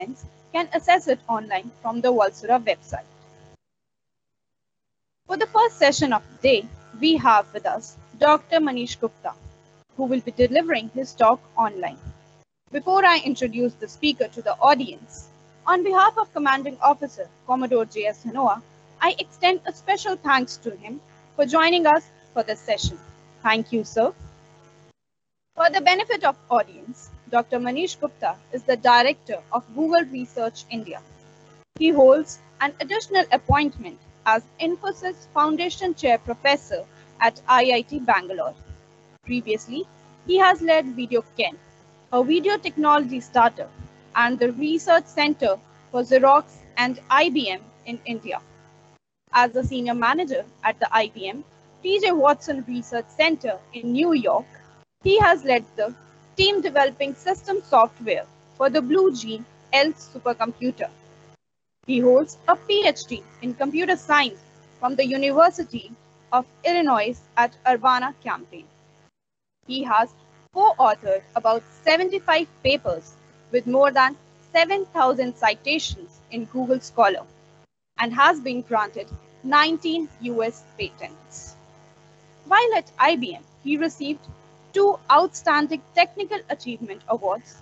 audience can access it online from the Valsura website. For the first session of the day, we have with us Dr. Manish Gupta, who will be delivering his talk online. Before I introduce the speaker to the audience, on behalf of Commanding Officer Commodore J.S. Hanoa, I extend a special thanks to him for joining us for this session. Thank you, sir. For the benefit of audience, Dr. Manish Gupta is the Director of Google Research India. He holds an additional appointment as Infosys Foundation Chair Professor at IIT Bangalore. Previously, he has led VideoKen, a video technology startup, and the research center for Xerox and IBM in India. As a senior manager at the IBM T.J. Watson Research Center in New York, he has led the team developing system software for the Blue Gene L supercomputer. He holds a PhD in computer science from the University of Illinois at Urbana-Champaign. He has co-authored about 75 papers with more than 7,000 citations in Google Scholar and has been granted 19 US patents. While at IBM, he received 2 Outstanding Technical Achievement Awards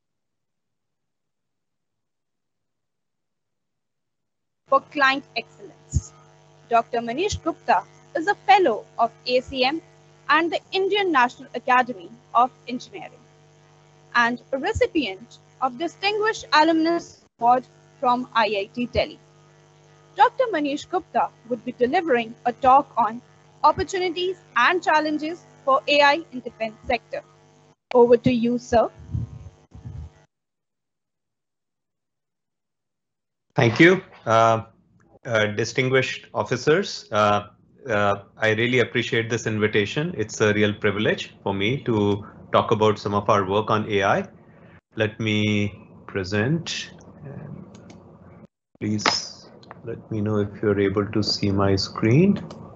for client excellence. Dr. Manish Gupta is a fellow of ACM and the Indian National Academy of Engineering and a recipient of Distinguished Alumnus Award from IIT Delhi. Dr. Manish Gupta would be delivering a talk on opportunities and challenges for AI in defense sector. Over to you, sir. Thank you, distinguished officers. I really appreciate this invitation. It's a real privilege for me to talk about some of our work on AI. Let me present. Please let me know if you're able to see my screen.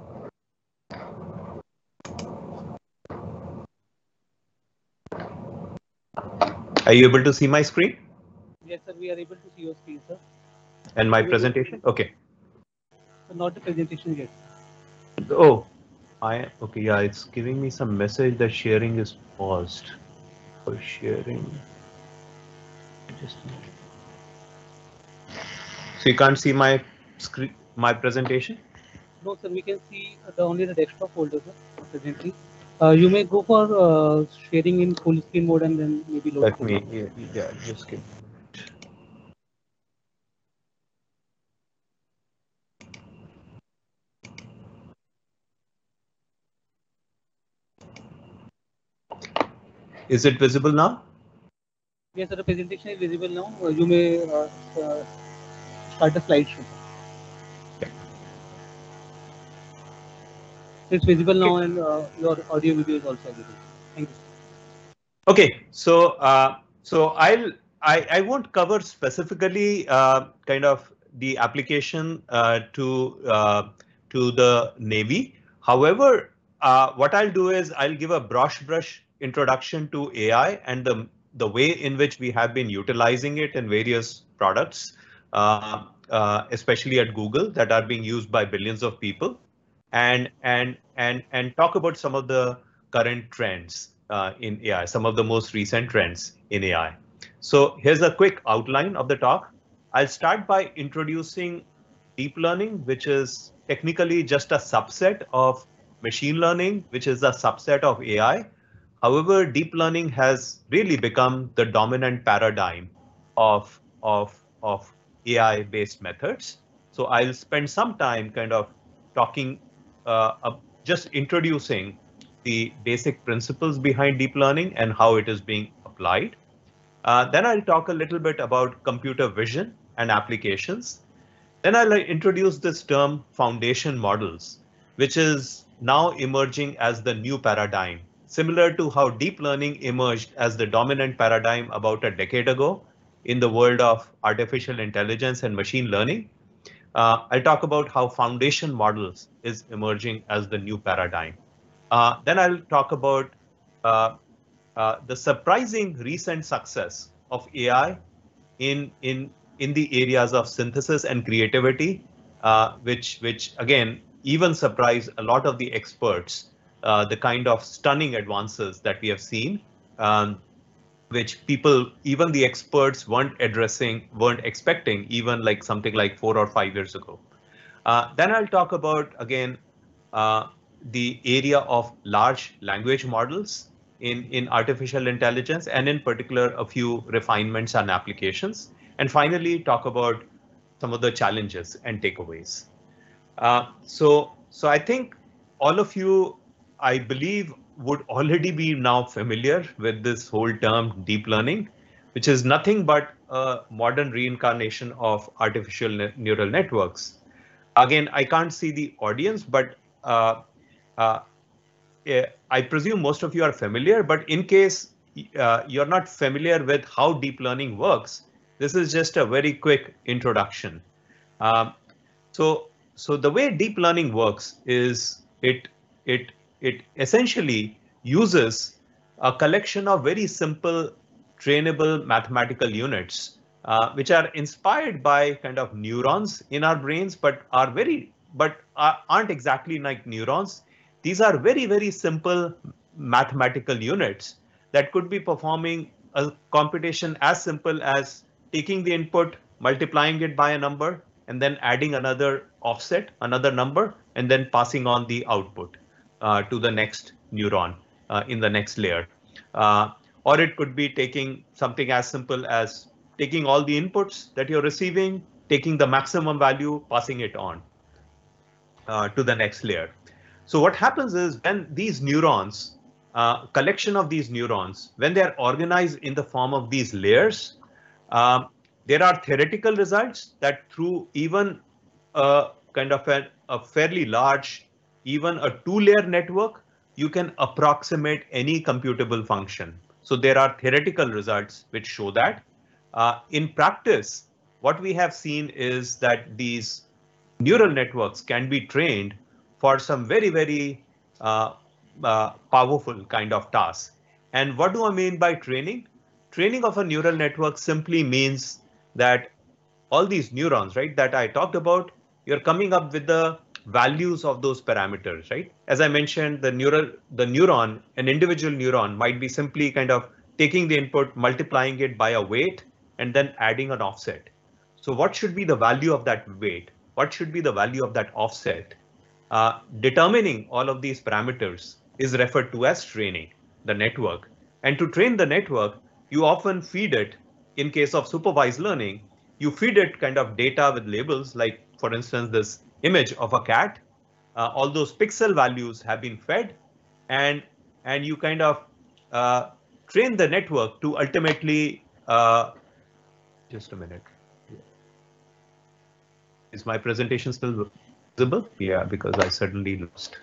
Are you able to see my screen? Yes, sir, we are able to see your screen, sir. And my presentation? Okay. Not the presentation yet. Oh, okay, yeah, it's giving me some message that sharing is paused. For sharing. Just a minute. So you can't see my screen, my presentation? No, sir, we can see only the desktop folder, sir, presently. You may go for sharing in full screen mode and then maybe load. Let me, yeah, just give me a minute. Is it visible now? Yes, sir, the presentation is visible now. You may start the slideshow. Yeah. It's visible now, and your audio video is also visible. Thank you. Okay, so I won't cover specifically kind of the application to the Navy. However, what I'll do is I'll give a brush introduction to AI and the way in which we have been utilizing it in various products, especially at Google, that are being used by billions of people, and talk about some of the current trends in AI, some of the most recent trends in AI. So here's a quick outline of the talk. I'll start by introducing deep learning, which is technically just a subset of machine learning, which is a subset of AI. However, deep learning has really become the dominant paradigm of AI-based methods. So I'll spend some time kind of talking, just introducing the basic principles behind deep learning and how it is being applied. Then I'll talk a little bit about computer vision and applications. Then I'll introduce this term foundation models, which is now emerging as the new paradigm, similar to how deep learning emerged as the dominant paradigm about a decade ago in the world of artificial intelligence and machine learning. I'll talk about how foundation models is emerging as the new paradigm. Then I'll talk about the surprising recent success of AI in the areas of synthesis and creativity, which again even surprise a lot of the experts. The kind of stunning advances that we have seen, which people, even the experts, weren't expecting, even like something like 4 or 5 years ago. Then I'll talk about again the area of large language models in artificial intelligence, and in particular a few refinements and applications, and finally talk about some of the challenges and takeaways. So I think all of you, I believe, would already be now familiar with this whole term deep learning, which is nothing but a modern reincarnation of artificial neural networks. Again, I can't see the audience, but uh, I presume most of you are familiar, but in case you're not familiar with how deep learning works, this is just a very quick introduction. Um, so the way deep learning works is it essentially uses a collection of very simple trainable mathematical units, which are inspired by kind of neurons in our brains, but aren't exactly like neurons. These are very, very simple mathematical units that could be performing a computation as simple as taking the input, multiplying it by a number, and then adding another offset, another number, and then passing on the output to the next neuron in the next layer. Or it could be taking something as simple as taking all the inputs that you're receiving, taking the maximum value, passing it on to the next layer. So what happens is when these neurons, collection of these neurons, when they are organized in the form of these layers, um, there are theoretical results that through even a kind of a fairly large, even a two-layer network, you can approximate any computable function. So there are theoretical results which show that. In practice, what we have seen is that these neural networks can be trained for some very, very powerful kind of tasks. And what do I mean by training? Training of a neural network simply means that all these neurons, right, that I talked about, you're coming up with the values of those parameters, right? As I mentioned, the neuron, an individual neuron might be simply kind of taking the input, multiplying it by a weight, and then adding an offset. So what should be the value of that weight? What should be the value of that offset? Determining all of these parameters is referred to as training the network. And to train the network, you often feed it, in case of supervised learning, you feed it kind of data with labels, like, for instance, this image of a cat. All those pixel values have been fed, and you kind of train the network to ultimately, just a minute. Is my presentation still visible? Yeah, because I suddenly lost.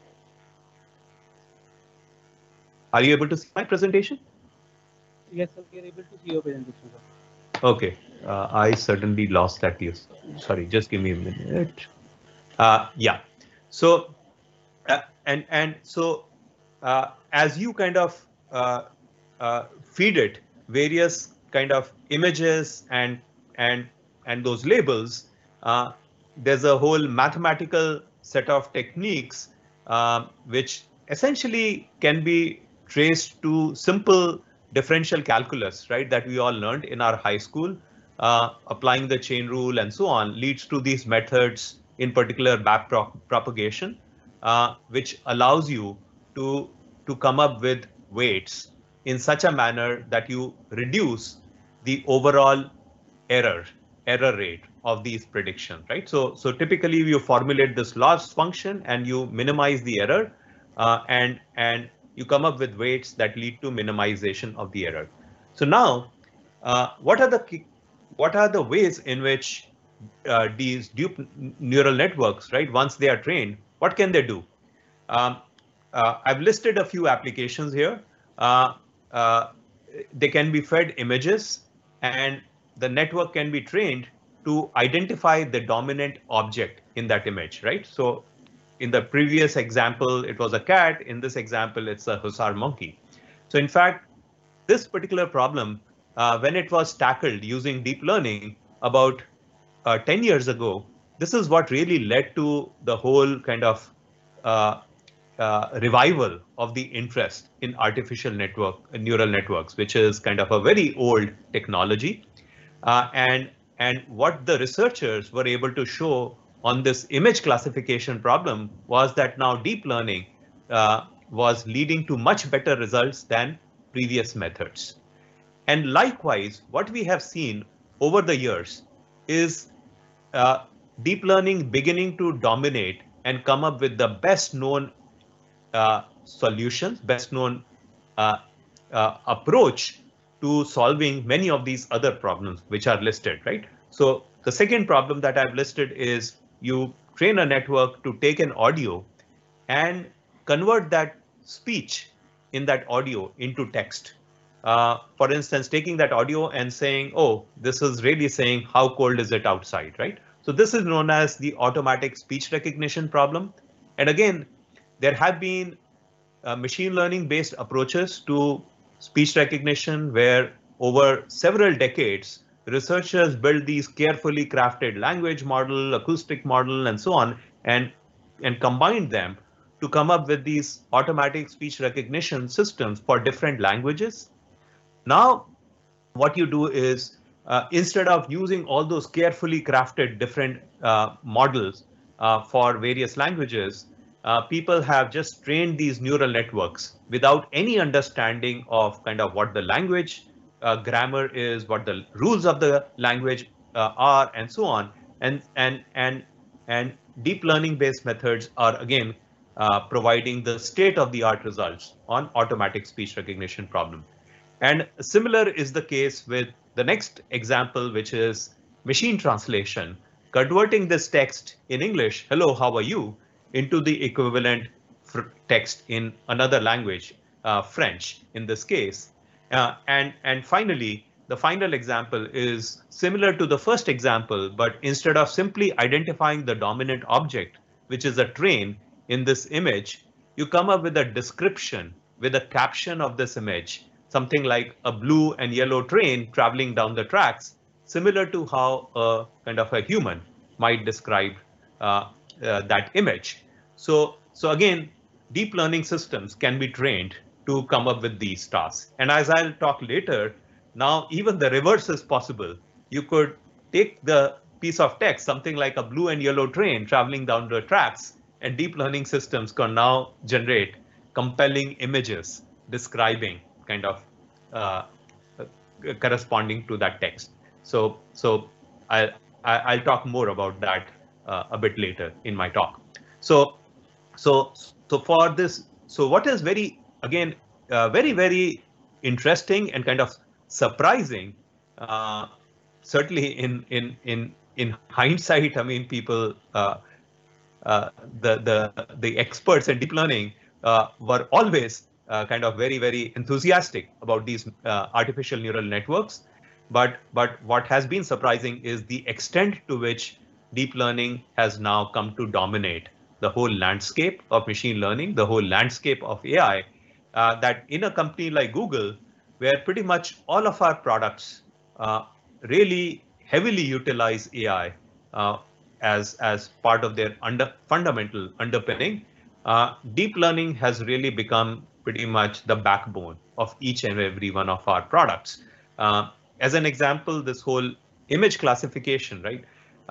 Are you able to see my presentation? Yes, sir, we are able to see your presentation, sir. Okay, I suddenly lost that use. Sorry, just give me a minute. Yeah, so as you kind of feed it various kind of images and those labels, there's a whole mathematical set of techniques which essentially can be traced to simple differential calculus, right, that we all learned in our high school. Applying the chain rule and so on leads to these methods, in particular back propagation, which allows you to come up with weights in such a manner that you reduce the overall error rate of these predictions, right? So typically you formulate this loss function and you minimize the error, and you come up with weights that lead to minimization of the error. So now, what are the ways in which these deep neural networks, right, once they are trained, what can they do? I've listed a few applications here. They can be fed images, and the network can be trained to identify the dominant object in that image, right? So in the previous example, it was a cat. In this example, it's a hussar monkey. So in fact, this particular problem when it was tackled using deep learning about 10 years ago, this is what really led to the whole kind of uh, revival of the interest in artificial neural networks, which is kind of a very old technology. And what the researchers were able to show on this image classification problem was that now deep learning was leading to much better results than previous methods. And likewise, what we have seen over the years is uh, deep learning beginning to dominate and come up with the best known solutions, best known approach to solving many of these other problems which are listed, right? So the second problem that I've listed is you train a network to take an audio and convert that speech in that audio into text. For instance, taking that audio and saying, oh, this is really saying how cold is it outside, right? So this is known as the automatic speech recognition problem. And again, there have been machine learning based approaches to speech recognition where over several decades, researchers built these carefully crafted language model, acoustic model, and so on, and combined them to come up with these automatic speech recognition systems for different languages. Now, what you do is instead of using all those carefully crafted different models for various languages, people have just trained these neural networks without any understanding of kind of what the language grammar is, what the rules of the language are, and so on. And deep learning based methods are again providing the state of the art results on automatic speech recognition problem. And similar is the case with the next example, which is machine translation, converting this text in English, hello, how are you, into the equivalent text in another language, French in this case. And finally, the final example is similar to the first example, but instead of simply identifying the dominant object, which is a train in this image, you come up with a description with a caption of this image, something like a blue and yellow train traveling down the tracks, similar to how a kind of a human might describe that image. So again, deep learning systems can be trained to come up with these tasks. And as I'll talk later, now even the reverse is possible. You could take the piece of text, something like a blue and yellow train traveling down the tracks, and deep learning systems can now generate compelling images describing kind of corresponding to that text. So I'll talk more about that a bit later in my talk. So for this, so what is very, again, very interesting and kind of surprising, certainly in hindsight, I mean, people, the experts in deep learning were always kind of very enthusiastic about these artificial neural networks. But what has been surprising is the extent to which deep learning has now come to dominate the whole landscape of machine learning, the whole landscape of AI, that in a company like Google, where pretty much all of our products really heavily utilize AI as part of their fundamental underpinning, deep learning has really become pretty much the backbone of each and every one of our products. As an example, this whole image classification, right?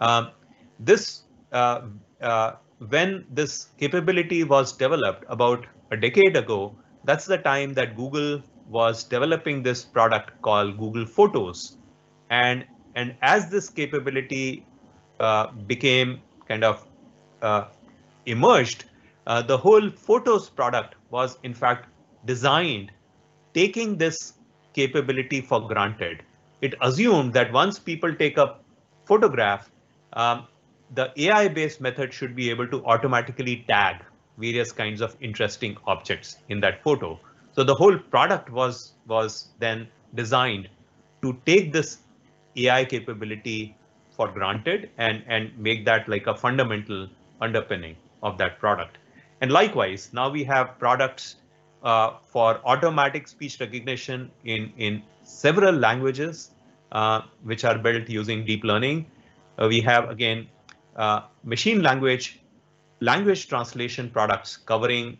When this capability was developed about a decade ago, that's the time that Google was developing this product called Google Photos. And as this capability became kind of emerged, the whole Photos product was in fact designed taking this capability for granted. It assumed that once people take a photograph, the AI-based method should be able to automatically tag various kinds of interesting objects in that photo. So the whole product was then designed to take this AI capability for granted and make that like a fundamental underpinning of that product. And likewise, now we have products for automatic speech recognition in several languages which are built using deep learning. We have, again, machine language translation products covering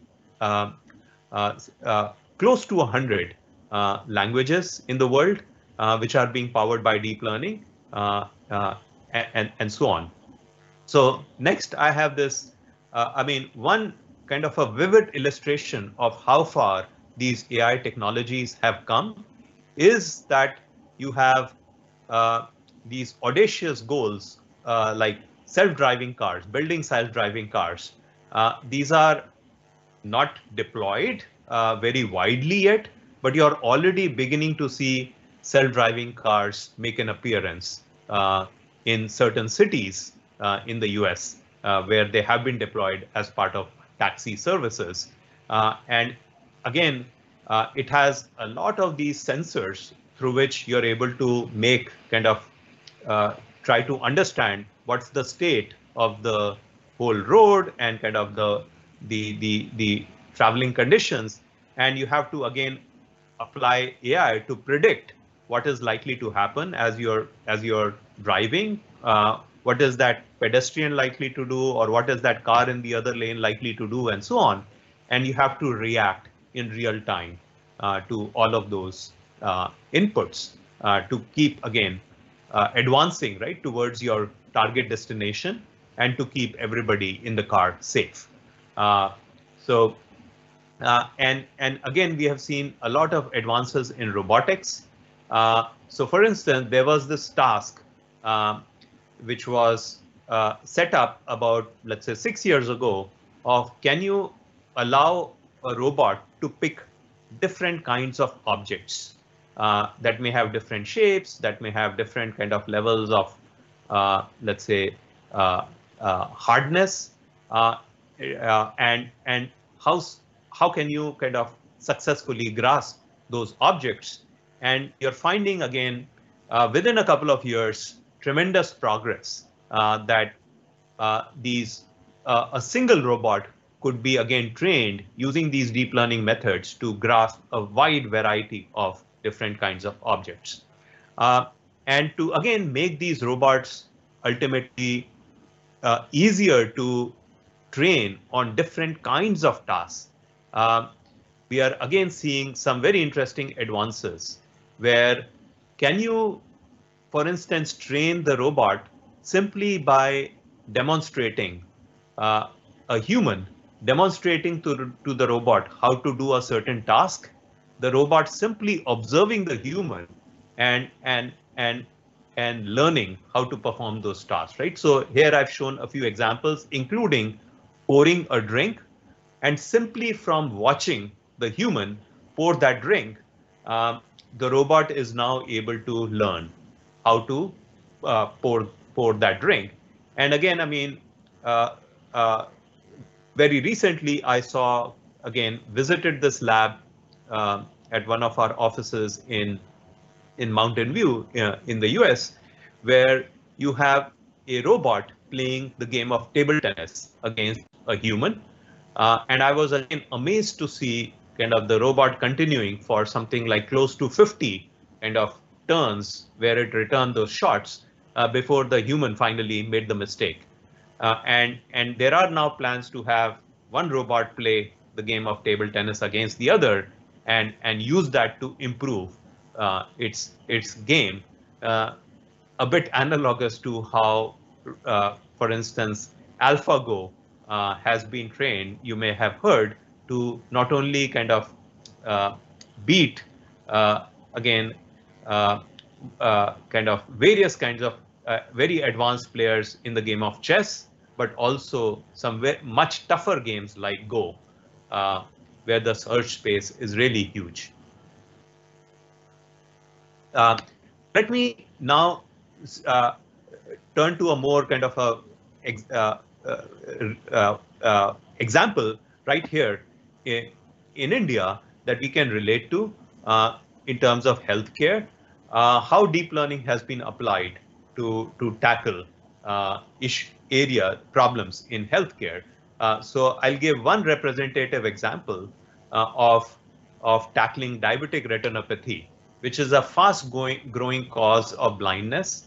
close to 100 languages in the world, which are being powered by deep learning, and so on. So next, I have this, one kind of a vivid illustration of how far these AI technologies have come is that you have these audacious goals like self-driving cars, building self-driving cars. These are not deployed very widely yet, but you're already beginning to see self-driving cars make an appearance in certain cities in the US where they have been deployed as part of taxi services. And again, it has a lot of these sensors through which you're able to make kind of try to understand what's the state of the whole road and kind of the traveling conditions, and you have to again apply AI to predict what is likely to happen as you're driving. What is that pedestrian likely to do, or what is that car in the other lane likely to do, and so on. And you have to react in real time to all of those inputs to keep again advancing right towards your target destination and to keep everybody in the car safe. And again, we have seen a lot of advances in robotics. So for instance, there was this task which was set up about, let's say, 6 years ago of can you allow a robot to pick different kinds of objects that may have different shapes, that may have different kind of levels of, let's say, hardness, and how can you kind of successfully grasp those objects? And you're finding again within a couple of years tremendous progress that a single robot could be again trained using these deep learning methods to grasp a wide variety of different kinds of objects, and to again make these robots ultimately easier to train on different kinds of tasks. We are again seeing some very interesting advances where can you, for instance, train the robot simply by demonstrating a human demonstrating to the robot how to do a certain task, the robot simply observing the human and learning how to perform those tasks, right? So here I've shown a few examples, including pouring a drink, and simply from watching the human pour that drink, the robot is now able to learn how to pour that drink. And again, I mean, very recently, I saw, again, visited this lab at one of our offices in Mountain View in the US, where you have a robot playing the game of table tennis against a human. And I was again amazed to see kind of the robot continuing for something like close to 50 kind of turns where it returned those shots before the human finally made the mistake. And there are now plans to have one robot play the game of table tennis against the other and use that to improve its game, a bit analogous to how, for instance, AlphaGo has been trained, you may have heard, to not only kind of beat, again, kind of various kinds of very advanced players in the game of chess, but also some much tougher games like Go, where the search space is really huge. Let me now turn to a more kind of a example right here in India that we can relate to in terms of healthcare, how deep learning has been applied to tackle problems in healthcare. So I'll give one representative example of tackling diabetic retinopathy which is a fast growing cause of blindness.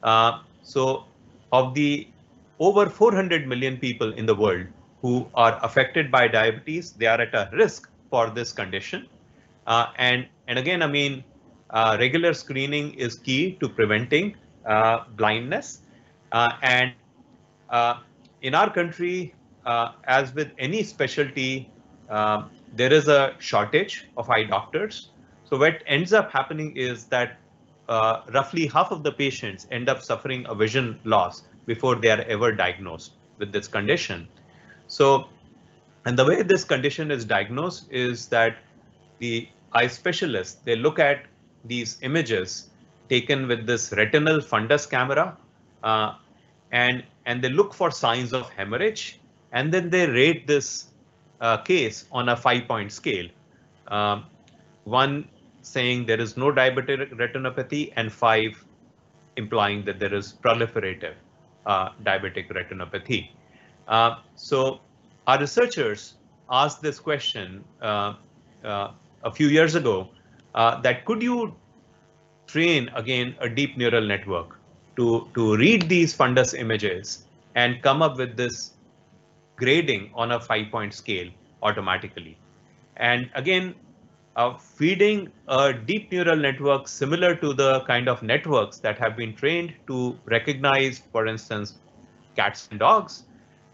So of the over 400 million people in the world who are affected by diabetes, they are at a risk for this condition. And again, I mean, regular screening is key to preventing blindness. And in our country, as with any specialty, there is a shortage of eye doctors. So what ends up happening is that roughly half of the patients end up suffering a vision loss before they are ever diagnosed with this condition. So, and the way this condition is diagnosed is that the eye specialists, they look at these images taken with this retinal fundus camera, and they look for signs of hemorrhage, and then they rate this case on a 5-point scale. One saying there is no diabetic retinopathy, and 5 implying that there is proliferative diabetic retinopathy. So our researchers asked this question a few years ago, that could you train again a deep neural network to read these fundus images and come up with this grading on a 5-point scale automatically. And again, feeding a deep neural network similar to the kind of networks that have been trained to recognize, for instance, cats and dogs.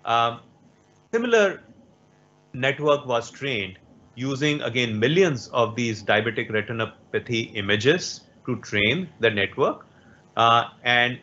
Similar network was trained using, again, millions of these diabetic retinopathy images to train the network. And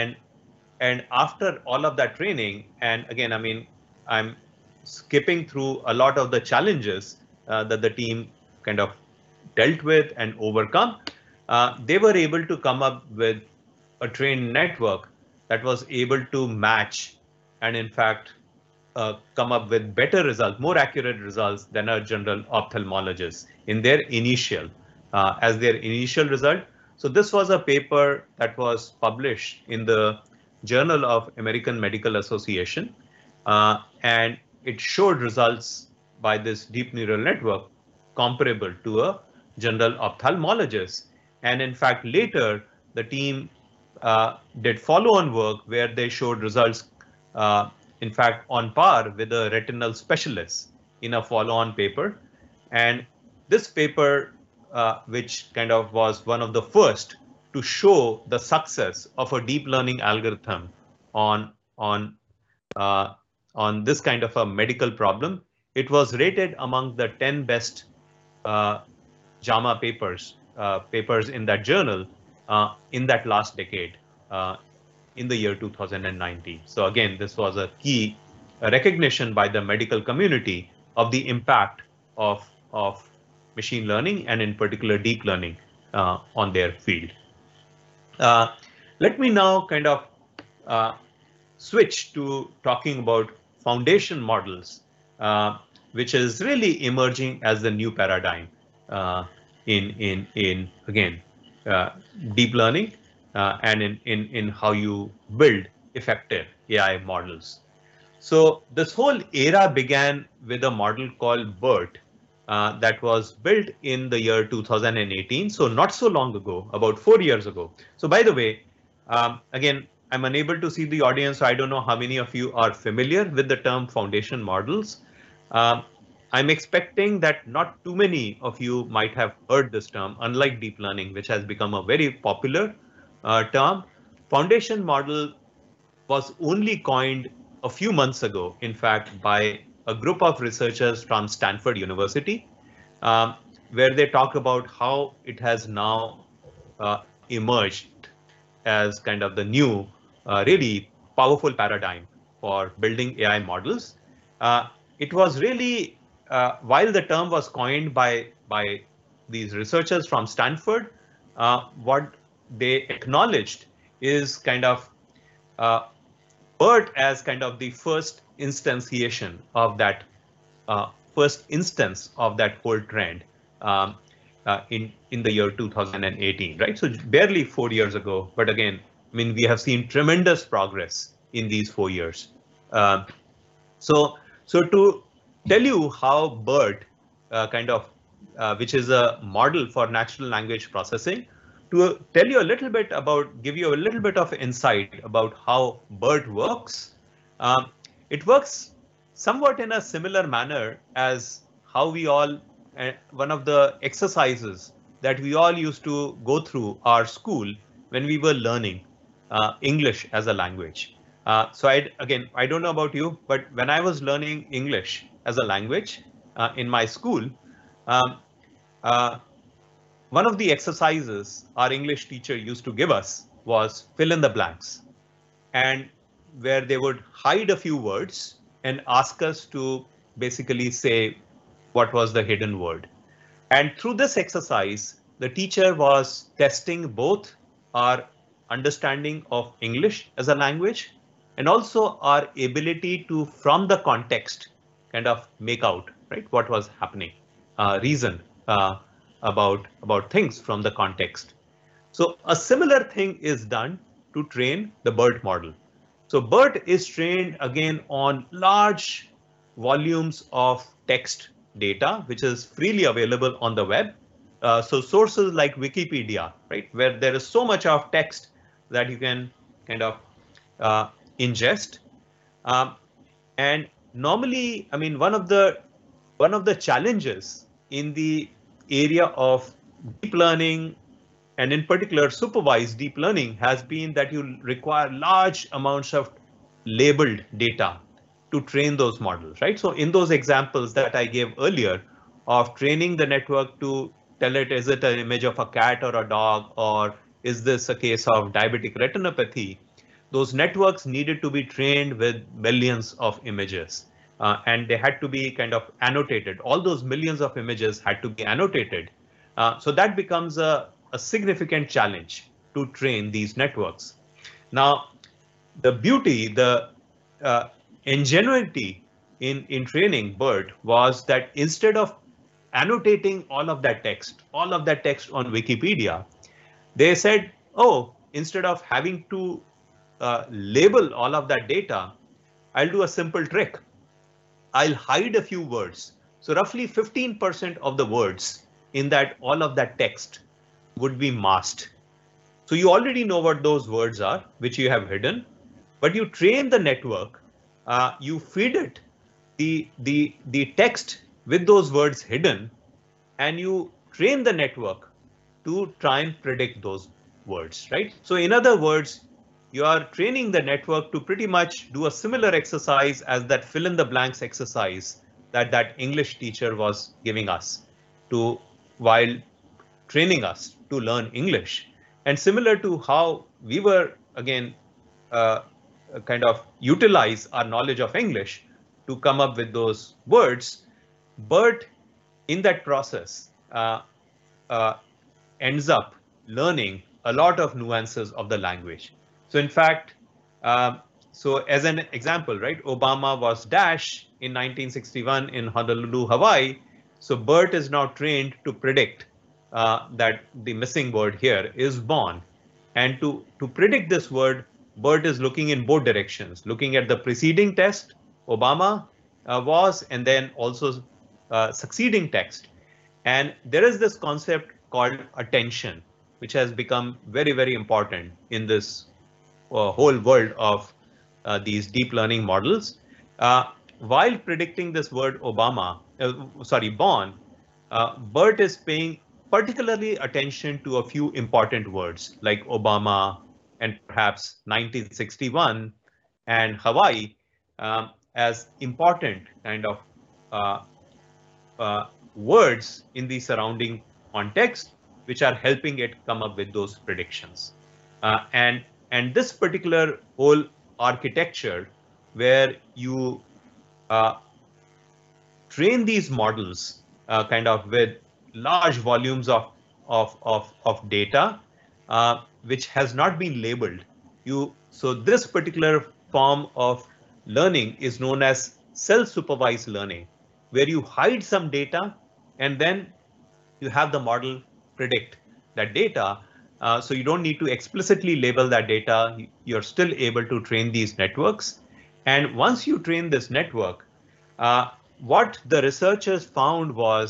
after all of that training, and again, I mean, I'm skipping through a lot of the challenges that the team kind of dealt with and overcome, they were able to come up with a trained network that was able to match and in fact come up with better results, more accurate results than a general ophthalmologist in their initial, as their initial result. So this was a paper that was published in the Journal of American Medical Association, and it showed results by this deep neural network comparable to a general ophthalmologist. And in fact, later the team did follow-on work where they showed results, in fact, on par with a retinal specialist in a follow-on paper. And this paper, which kind of was one of the first to show the success of a deep learning algorithm on this kind of a medical problem, it was rated among the 10 best JAMA papers in that journal in that last decade, in the year 2019. So again, this was a key recognition by the medical community of the impact of machine learning and in particular deep learning on their field. Let me now kind of switch to talking about foundation models, which is really emerging as the new paradigm in again deep learning and in how you build effective AI models. So this whole era began with a model called BERT that was built in the year 2018. So not so long ago, about 4 years ago. So by the way, again, I'm unable to see the audience, so I don't know how many of you are familiar with the term foundation models. I'm expecting that not too many of you might have heard this term, unlike deep learning, which has become a very popular term. Foundation model was only coined a few months ago, in fact, by a group of researchers from Stanford University, where they talk about how it has now emerged as kind of the new, really powerful paradigm for building AI models. It was really, while the term was coined by these researchers from Stanford, what they acknowledged is kind of BERT as kind of the first instantiation of that whole trend in the year 2018, right? So barely 4 years ago, but again, I mean, we have seen tremendous progress in these 4 years. So to tell you how BERT kind of which is a model for natural language processing, to tell you a little bit about, give you a little bit of insight about how BERT works. It works somewhat in a similar manner as how we all, one of the exercises that we all used to go through our school when we were learning English as a language. So again, I don't know about you, but when I was learning English as a language in my school, um, uh, one of the exercises our English teacher used to give us was fill in the blanks, and where they would hide a few words and ask us to basically say what was the hidden word. And through this exercise, the teacher was testing both our understanding of English as a language and also our ability to, from the context, kind of make out, right, what was happening, reason about things from the context. So a similar thing is done to train the BERT model. So BERT is trained again on large volumes of text data, which is freely available on the web. So sources like Wikipedia, right, where there is so much of text that you can kind of ingest. And normally, I mean, one of the challenges in the area of deep learning, and in particular supervised deep learning, has been that you require large amounts of labeled data to train those models, right? So in those examples that I gave earlier of training the network to tell it, is it an image of a cat or a dog, or is this a case of diabetic retinopathy? Those networks needed to be trained with millions of images, and they had to be kind of annotated. All those millions of images had to be annotated. So that becomes a significant challenge to train these networks. Now, the beauty, the ingenuity in training BERT was that instead of annotating all of that text on Wikipedia, they said, oh, instead of having to label all of that data, I'll do a simple trick. I'll hide a few words. So roughly 15% of the words in that, all of that text would be masked. So you already know what those words are, which you have hidden, but you train the network, you feed it the text with those words hidden, and you train the network to try and predict those words, right? So in other words, you are training the network to pretty much do a similar exercise as that fill in the blanks exercise that English teacher was giving us to, while training us to learn English. And similar to how we were, again, kind of utilize our knowledge of English to come up with those words, BERT in that process ends up learning a lot of nuances of the language. So in fact, so as an example, right, Obama was dash in 1961 in Honolulu, Hawaii. So BERT is now trained to predict that the missing word here is born. And to predict this word, BERT is looking in both directions, looking at the preceding text, Obama was, and then also succeeding text. And there is this concept called attention, which has become very, very important in this whole world of these deep learning models. While predicting this word Obama, born, BERT is paying particularly attention to a few important words like Obama and perhaps 1961 and Hawaii as important kind of words in the surrounding context, which are helping it come up with those predictions. And this particular whole architecture where you train these models kind of with large volumes of data, which has not been labeled. So this particular form of learning is known as self-supervised learning, where you hide some data and then you have the model predict that data. So you don't need to explicitly label that data. You're still able to train these networks. And once you train this network, what the researchers found was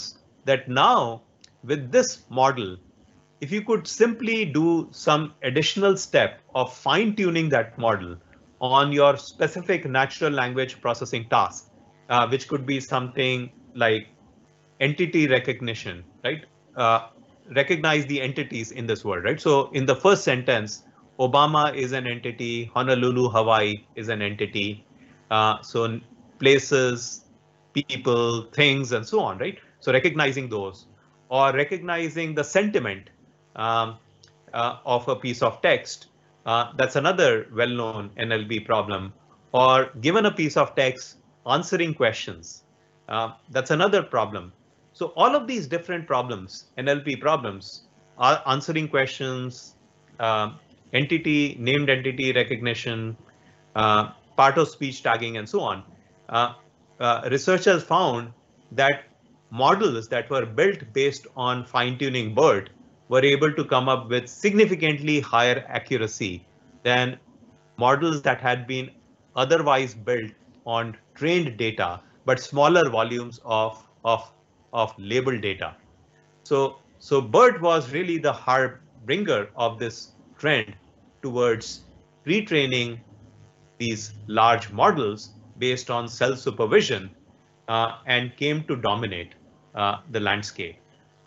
that now with this model, if you could simply do some additional step of fine tuning that model on your specific natural language processing task, which could be something like entity recognition, right? Recognize the entities in this world, right? So in the first sentence, Obama is an entity, Honolulu, Hawaii is an entity. So places, people, things, and so on, right? So recognizing those, or recognizing the sentiment um, of a piece of text. That's another well-known NLP problem. Or given a piece of text, answering questions. That's another problem. So all of these different problems, NLP problems, are answering questions, uh, named entity recognition, part of speech tagging, and so on. Uh, Researchers found that models that were built based on fine-tuning BERT were able to come up with significantly higher accuracy than models that had been otherwise built on trained data, but smaller volumes of labeled data. So BERT was really the harbinger of this trend towards retraining these large models based on self-supervision and came to dominate the landscape.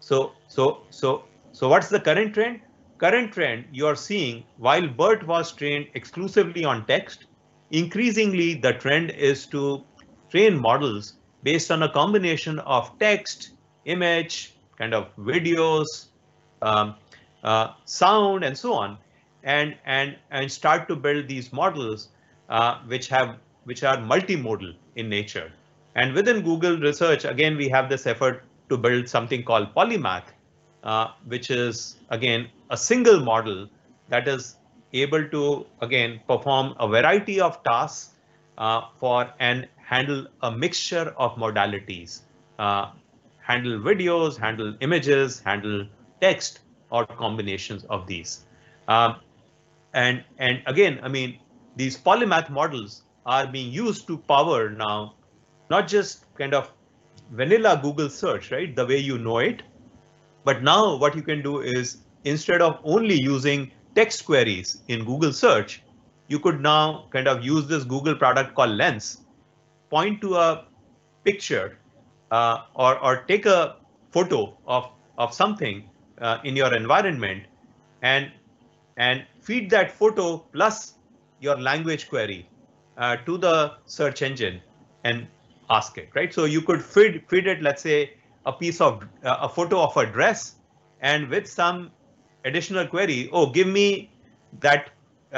So what's the current trend? Current trend you are seeing, while BERT was trained exclusively on text, increasingly the trend is to train models based on a combination of text, image, kind of videos, um, sound, and so on, and start to build these models which are multimodal in nature. And within Google research, again, we have this effort to build something called Polymath, which is again a single model that is able to again perform a variety of tasks for and handle a mixture of modalities, handle videos, handle images, handle text, or combinations of these. And again, I mean, these polymath models are being used to power now not just kind of vanilla Google search, right, the way you know it, but now what you can do is, instead of only using text queries in Google search, you could now kind of use this Google product called Lens, point to a picture or take a photo of something in your environment and feed that photo plus your language query to the search engine and ask it, right? So you could feed it, let's say, a photo of a dress, and with some additional query, oh, give me that,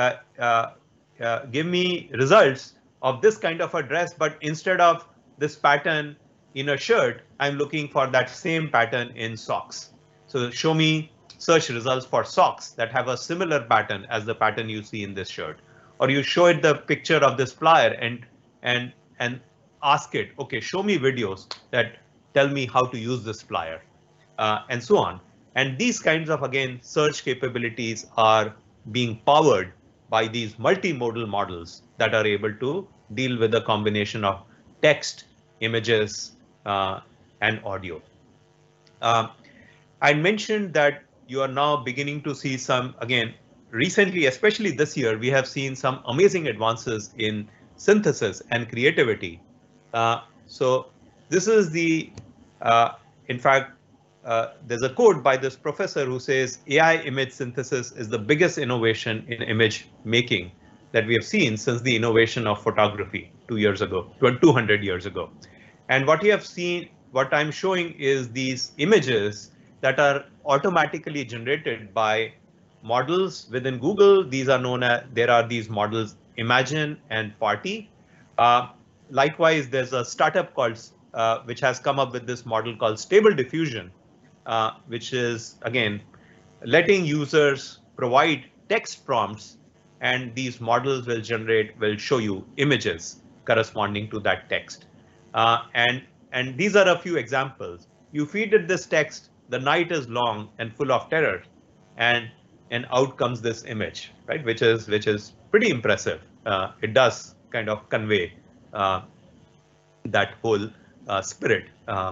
give me results of this kind of a dress, but instead of this pattern in a shirt, I'm looking for that same pattern in socks. So show me search results for socks that have a similar pattern as the pattern you see in this shirt. Or you show it the picture of this flyer and ask it, okay, show me videos that tell me how to use this flyer, and so on. And these kinds of, again, search capabilities are being powered by these multimodal models that are able to deal with a combination of text, images, and audio. I mentioned that you are now beginning to see some, again, recently, especially this year, we have seen some amazing advances in synthesis and creativity. So this is the, in fact, there's a quote by this professor who says AI image synthesis is the biggest innovation in image making that we have seen since the innovation of photography 200 years ago. And what you have seen, what I'm showing is these images that are automatically generated by models within Google. These are known as, there are these models, Imagen and Party. Likewise, there's a startup called, which has come up with this model called Stable Diffusion, which is, again, letting users provide text prompts, and these models will show you images corresponding to that text. And these are a few examples. You feed it this text, the night is long and full of terror, and out comes this image, right? Which is pretty impressive. It does kind of convey that whole spirit.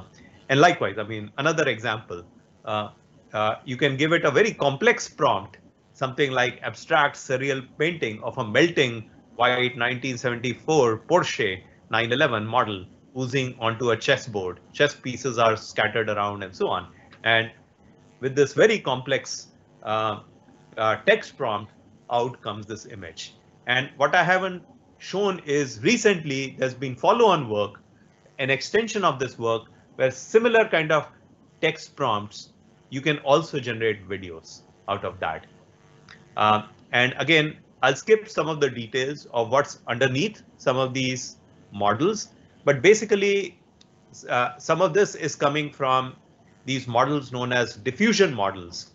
And likewise, I mean, another example, you can give it a very complex prompt, something like abstract serial painting of a melting white 1974 Porsche 911 model oozing onto a chessboard. Chess pieces are scattered around and so on. And with this very complex text prompt, out comes this image. And what I haven't shown is recently there's been follow-on work, an extension of this work, where similar kind of text prompts, you can also generate videos out of that. And again, I'll skip some of the details of what's underneath some of these models, but basically some of this is coming from these models known as diffusion models,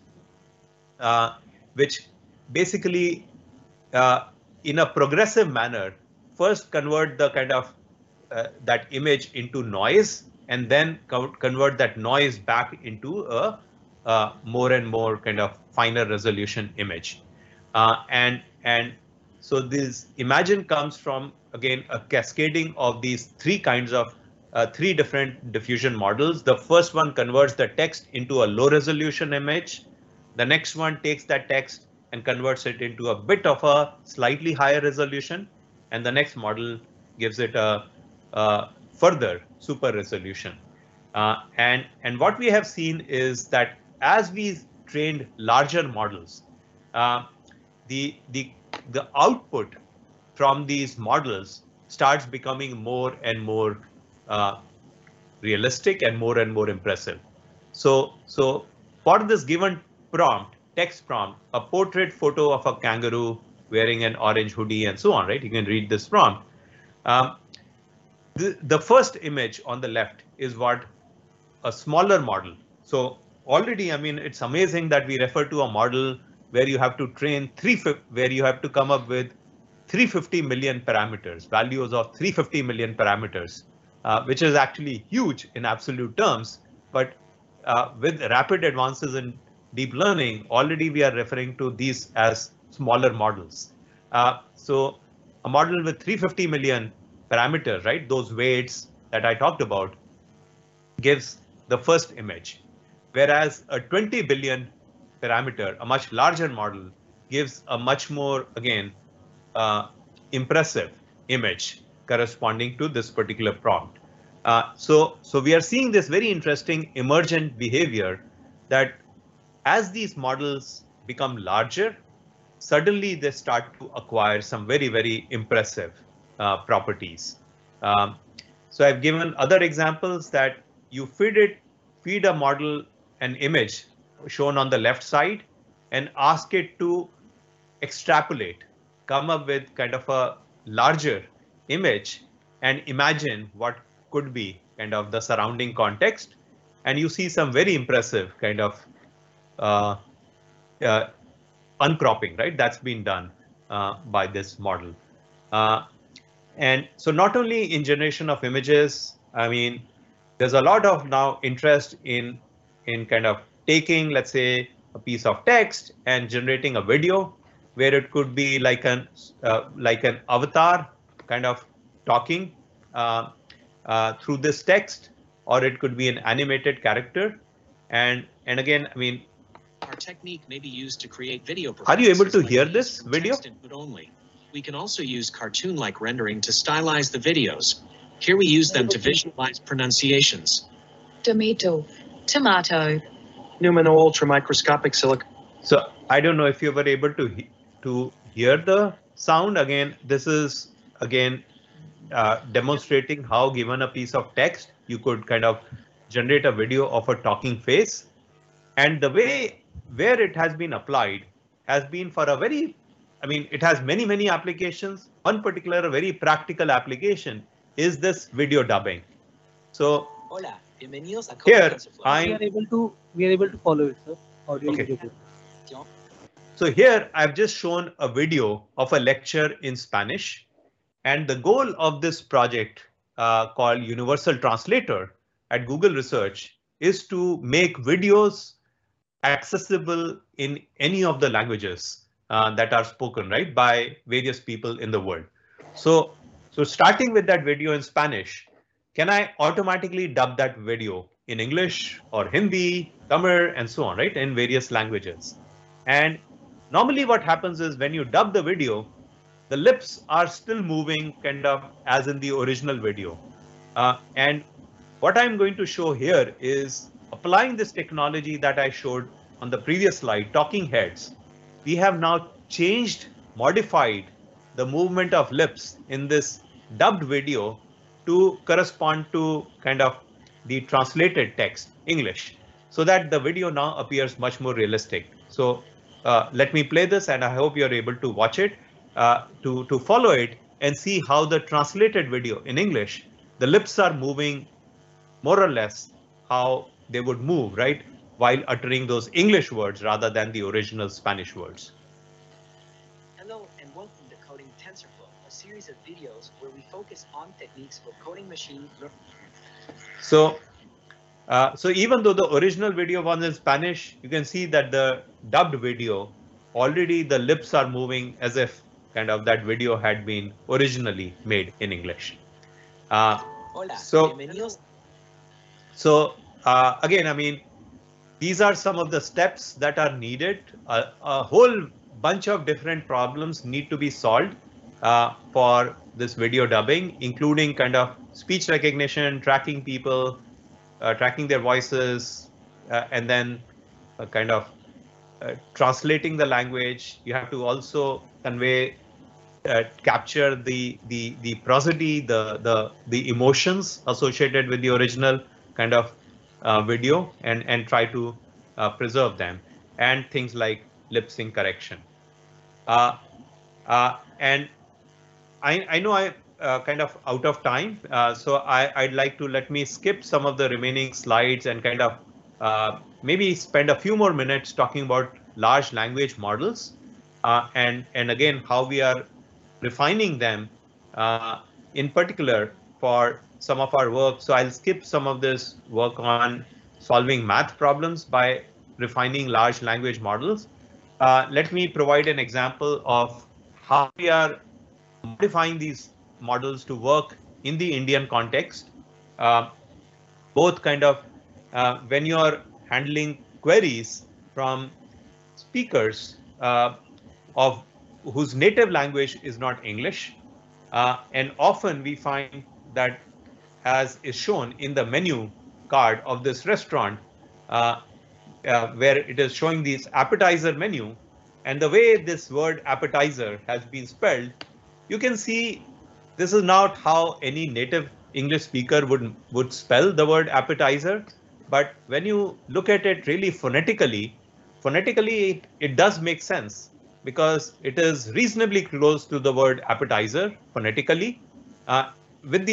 which basically in a progressive manner first convert the kind of that image into noise, and then convert that noise back into a more and more kind of finer resolution image. And so this imagine comes from, again, a cascading of these three kinds of three different diffusion models. The first one converts the text into a low resolution image. The next one takes that text and converts it into a bit of a slightly higher resolution. And the next model gives it a further super resolution. And what we have seen is that as we trained larger models, the output from these models starts becoming more and more realistic and more impressive. So for this given prompt, text prompt, a portrait photo of a kangaroo wearing an orange hoodie and so on, right? You can read this prompt. The first image on the left is what a smaller model. So already, I mean, it's amazing that we refer to a model where you have to train where you have to come up with 350 million parameters, values of 350 million parameters, which is actually huge in absolute terms. But with rapid advances in deep learning, already we are referring to these as smaller models. So a model with 350 million parameters, right, those weights that I talked about, gives the first image, whereas a 20 billion parameter, a much larger model, gives a much more, again, impressive image corresponding to this particular prompt. So we are seeing this very interesting emergent behavior that as these models become larger, suddenly they start to acquire some very impressive properties. So I've given other examples that you feed a model an image shown on the left side and ask it to extrapolate, come up with kind of a larger image and imagine what could be kind of the surrounding context. And you see some very impressive kind of uncropping, right? That's been done by this model. And so not only in generation of images, I mean, there's a lot of now interest in kind of taking, let's say, a piece of text and generating a video where it could be like an avatar kind of talking through this text, or it could be an animated character. And again, I mean, our technique may be used to create video. Are you able to hear this video? Only. We can also use cartoon-like rendering to stylize the videos. Here we use them to visualize pronunciations. Tomato, tomato. Numino ultramicroscopic silicon. So I don't know if you were able to hear the sound. Again, this is demonstrating how, given a piece of text, you could kind of generate a video of a talking face. And the way where it has been applied has been for a very, I mean, it has many applications. One particular very practical application is this video dubbing. So Hola, bienvenidos a here we are able to follow it, sir. Audio Okay. video. So here I've just shown a video of a lecture in Spanish, and the goal of this project called Universal Translator at Google Research is to make videos accessible in any of the languages that are spoken, right, by various people in the world. So starting with that video in Spanish, can I automatically dub that video in English or Hindi, Tamil, and so on, right, in various languages. And normally what happens is when you dub the video, the lips are still moving kind of as in the original video. And what I'm going to show here is applying this technology that I showed on the previous slide, talking heads. We have now changed, modified the movement of lips in this dubbed video to correspond to kind of the translated text, English, so that the video now appears much more realistic. So let me play this, and I hope you're able to watch it, to follow it and see how the translated video in English, the lips are moving more or less how they would move, right, while uttering those English words rather than the original Spanish words. Hello and welcome to Coding TensorFlow, a series of videos where we focus on techniques for coding machine learning. So even though the original video was in Spanish, you can see that the dubbed video, already the lips are moving as if kind of that video had been originally made in English. Hola, So bienvenidos. Again, I mean, these are some of the steps that are needed. A whole bunch of different problems need to be solved for this video dubbing, including kind of speech recognition, tracking people, tracking their voices, and then kind of translating the language. You have to also convey, capture the prosody, the emotions associated with the original kind of video, and try to preserve them, and things like lip sync correction. And I know I kind of out of time, so I'd like to let me skip some of the remaining slides and kind of maybe spend a few more minutes talking about large language models, and again how we are refining them in particular for some of our work. So I'll skip some of this work on solving math problems by refining large language models. Let me provide an example of how we are modifying these models to work in the Indian context. Both kind of when you are handling queries from speakers of whose native language is not English, and often we find that, as is shown in the menu card of this restaurant, where it is showing this appetizer menu, and the way this word appetizer has been spelled, you can see this is not how any native English speaker would spell the word appetizer. But when you look at it really phonetically it does make sense, because it is reasonably close to the word appetizer phonetically, with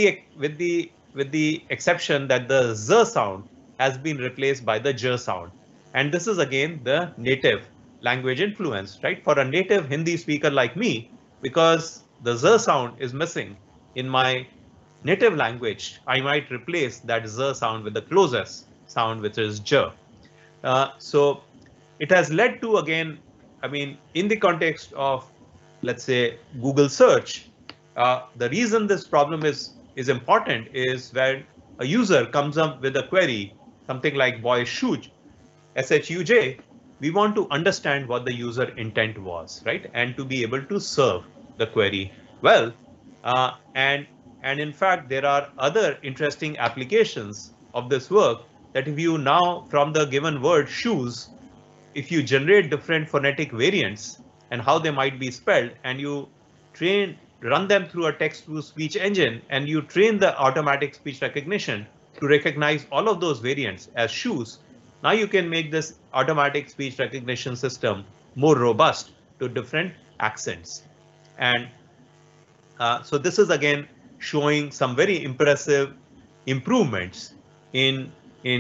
the exception that the z sound has been replaced by the j sound. And this is again the native language influence, right? For a native Hindi speaker like me, because the z sound is missing in my native language, I might replace that z sound with the closest sound, which is j. So it has led to, again, I mean, in the context of, let's say, Google search, the reason this problem is important is when a user comes up with a query, something like boy shuj, SHUJ, we want to understand what the user intent was, right? And to be able to serve the query well. And in fact, there are other interesting applications of this work, that if you now, from the given word shoes, if you generate different phonetic variants and how they might be spelled, and you run them through a text-to-speech engine, and you train the automatic speech recognition to recognize all of those variants as shoes, now you can make this automatic speech recognition system more robust to different accents. And so this is again showing some very impressive improvements in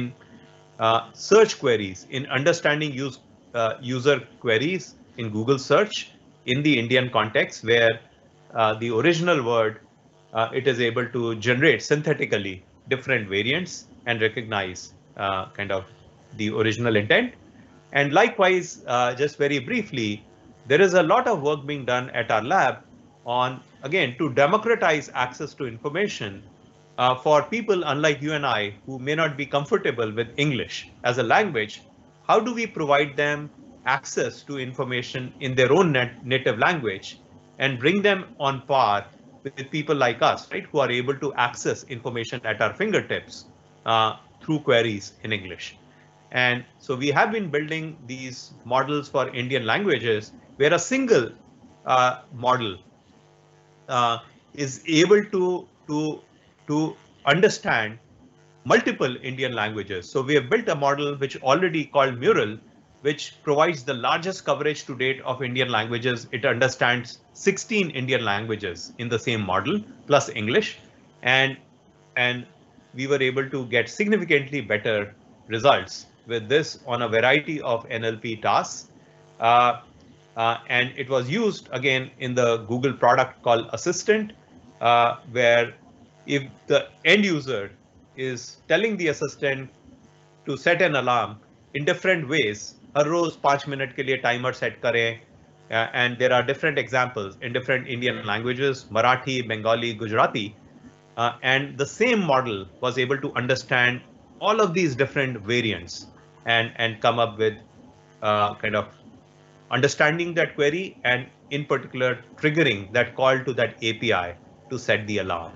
search queries, in understanding user queries in Google search in the Indian context, where the original word, it is able to generate synthetically different variants and recognize kind of the original intent. And likewise, just very briefly, there is a lot of work being done at our lab on, again, to democratize access to information for people unlike you and I who may not be comfortable with English as a language, how do we provide them access to information in their own native language and bring them on par with people like us, right, who are able to access information at our fingertips through queries in English? And so we have been building these models for Indian languages where a single model is able to understand multiple Indian languages. So we have built a model which already called Mural, which provides the largest coverage to date of Indian languages. It understands 16 Indian languages in the same model plus English, and we were able to get significantly better results with this on a variety of NLP tasks. And it was used again in the Google product called Assistant, where if the end user is telling the assistant to set an alarm in different ways, हर रोज 5 मिनट के लिए timer set करें, and there are different examples in different Indian languages, Marathi, Bengali, Gujarati, and the same model was able to understand all of these different variants and come up with kind of understanding that query and in particular triggering that call to that API to set the alarm.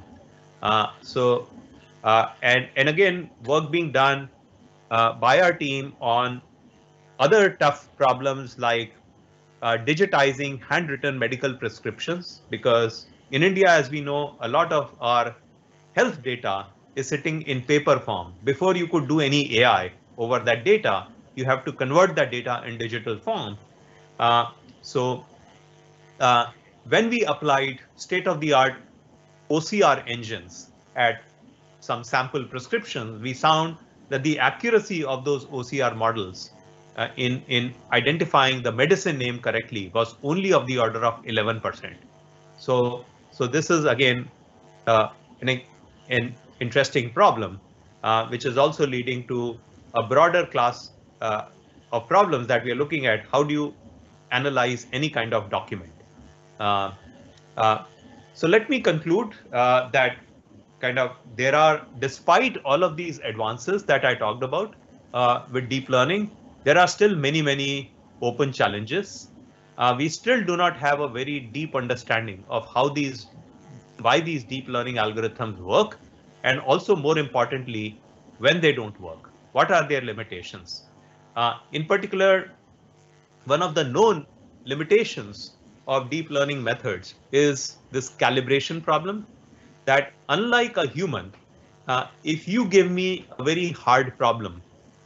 And again, work being done by our team on other tough problems like digitizing handwritten medical prescriptions, because in India, as we know, a lot of our health data is sitting in paper form. Before you could do any AI over that data, you have to convert that data in digital form. When we applied state-of-the-art OCR engines at some sample prescriptions, we found that the accuracy of those OCR models in identifying the medicine name correctly was only of the order of 11%. So this is again an interesting problem, which is also leading to a broader class of problems that we are looking at. How do you analyze any kind of document? So let me conclude that kind of there are, despite all of these advances that I talked about with deep learning, there are still many open challenges. We still do not have a very deep understanding of why these deep learning algorithms work, and also more importantly, when they don't work, what are their limitations? In particular, one of the known limitations of deep learning methods is this calibration problem, that unlike a human, if you give me a very hard problem,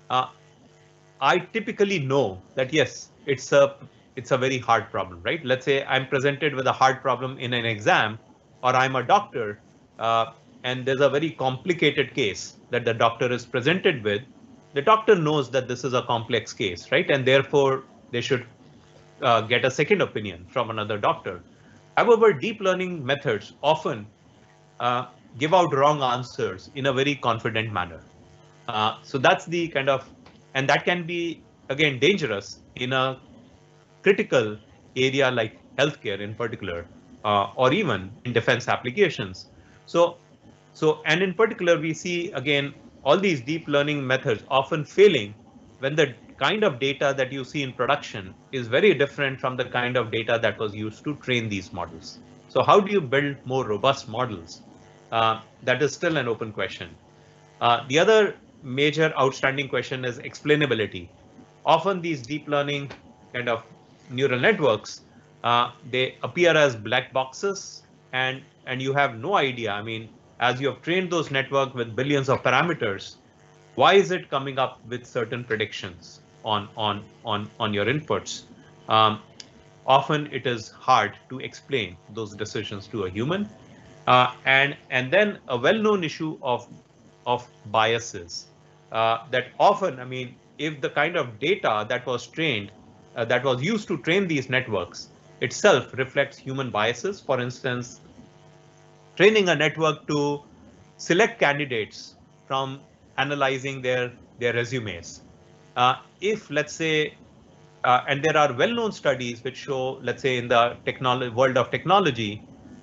I typically know that yes, it's a very hard problem, right? Let's say I'm presented with a hard problem in an exam, or I'm a doctor, and there's a very complicated case that the doctor is presented with. The doctor knows that this is a complex case, right? And therefore they should get a second opinion from another doctor. However, deep learning methods often give out wrong answers in a very confident manner. So that's the kind of, and that can be again dangerous in a critical area like healthcare in particular, or even in defense applications. And in particular, we see again all these deep learning methods often failing when the kind of data that you see in production is very different from the kind of data that was used to train these models. So how do you build more robust models? That is still an open question. The other major outstanding question is explainability. Often these deep learning kind of neural networks, they appear as black boxes, and you have no idea. I mean, as you have trained those networks with billions of parameters, why is it coming up with certain predictions on your inputs? Often it is hard to explain those decisions to a human. And then a well-known issue of biases, that often, I mean, if the kind of data that was trained, that was used to train these networks itself reflects human biases. For instance, training a network to select candidates from analyzing their resumes. If let's say, and there are well-known studies which show, let's say in the world of technology,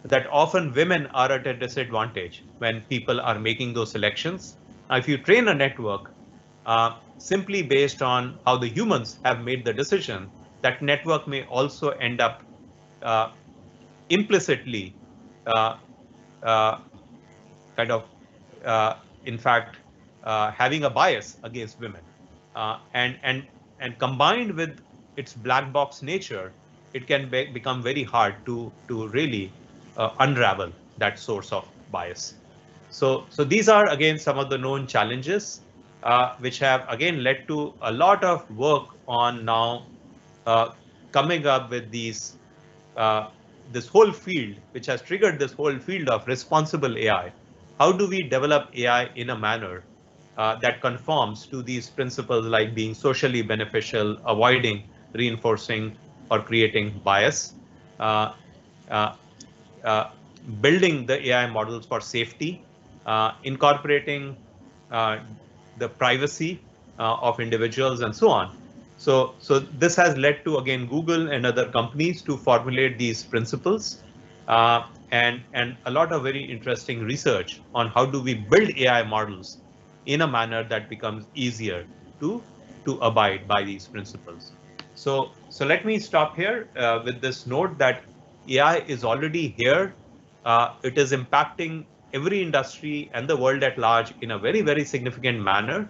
that often women are at a disadvantage when people are making those selections. If you train a network simply based on how the humans have made the decision, that network may also end up implicitly uh, uh, kind of, in fact, having a bias against women. And combined with its black box nature, it can become very hard to really unravel that source of bias. So these are again some of the known challenges which have again led to a lot of work on now coming up with these this whole field, which has triggered this whole field of responsible AI. How do we develop AI in a manner that conforms to these principles, like being socially beneficial, avoiding reinforcing or creating bias, uh, uh, uh, building the AI models for safety, incorporating uh, the privacy of individuals, and so on. So this has led to, again, Google and other companies to formulate these principles, and a lot of very interesting research on how do we build AI models in a manner that becomes easier to abide by these principles. So let me stop here with this note that AI is already here. It is impacting every industry and the world at large in a very, very significant manner.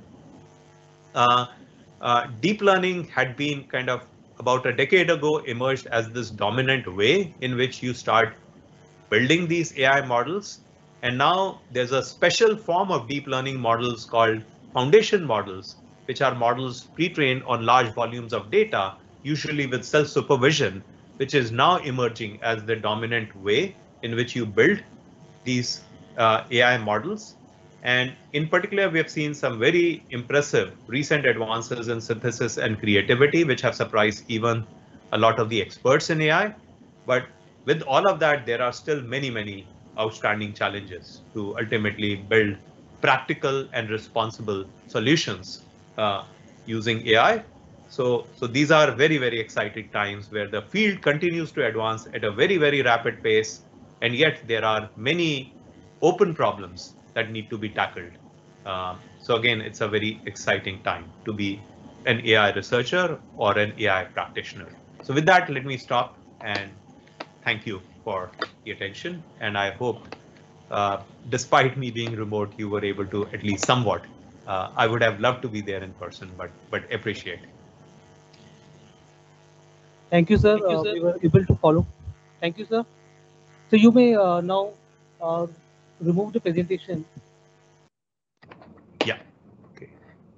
Deep learning had been kind of about a decade ago emerged as this dominant way in which you start building these AI models. And now there's a special form of deep learning models called foundation models, which are models pre-trained on large volumes of data, usually with self-supervision, which is now emerging as the dominant way in which you build these AI models. And in particular, we have seen some very impressive recent advances in synthesis and creativity, which have surprised even a lot of the experts in AI. But with all of that, there are still many, many outstanding challenges to ultimately build practical and responsible solutions using AI. So these are very, very exciting times where the field continues to advance at a very, very rapid pace. And yet there are many open problems that need to be tackled. So again, it's a very exciting time to be an AI researcher or an AI practitioner. So with that, let me stop and thank you for the attention. And I hope, despite me being remote, you were able to at least somewhat. I would have loved to be there in person, but appreciate it. Thank you, sir. We were able to follow. Thank you, sir. So you may now remove the presentation. Yeah. Okay.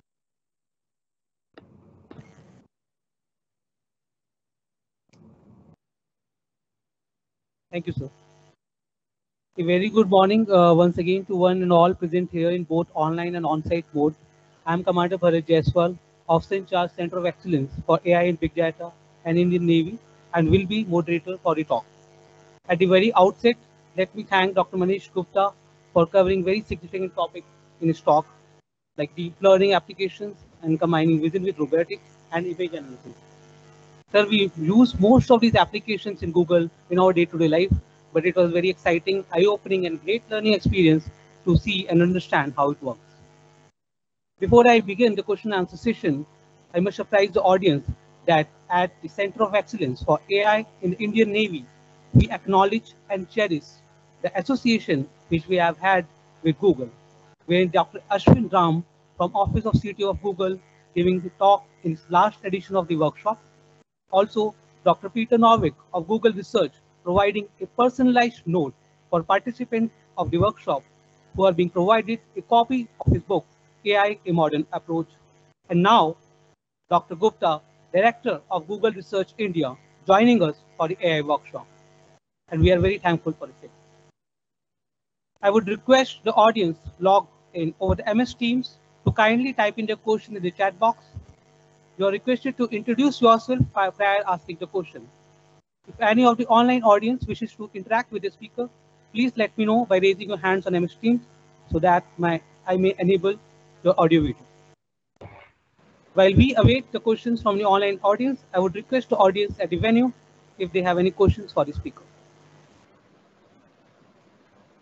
Thank you, sir. A very good morning once again to one and all present here in both online and on-site mode. I am Commander Bharat Jaiswal, Officer in Charge Center of Excellence for AI and Big Data and Indian Navy, and will be moderator for the talk. At the very outset, let me thank Dr. Manish Gupta for covering very significant topic in his talk, like deep learning applications and combining vision with robotics and image analysis. Sir, we use most of these applications in Google in our day-to-day life, but it was very exciting, eye-opening, and great learning experience to see and understand how it works. Before I begin the question and answer session, I must apprise the audience that at the Center of Excellence for AI in the Indian Navy, we acknowledge and cherish the association which we have had with Google, wherein Dr. Ashwin Ram from Office of CTO of Google giving the talk in his last edition of the workshop. Also, Dr. Peter Novick of Google Research providing a personalized note for participants of the workshop who are being provided a copy of his book, AI, A Modern Approach. And now, Dr. Gupta, Director of Google Research India, joining us for the AI workshop. And we are very thankful for it. I would request the audience logged in over the MS Teams to kindly type in their question in the chat box. You are requested to introduce yourself prior asking the question. If any of the online audience wishes to interact with the speaker, please let me know by raising your hands on MS Teams so that I may enable your audio video. While we await the questions from the online audience, I would request the audience at the venue if they have any questions for the speaker.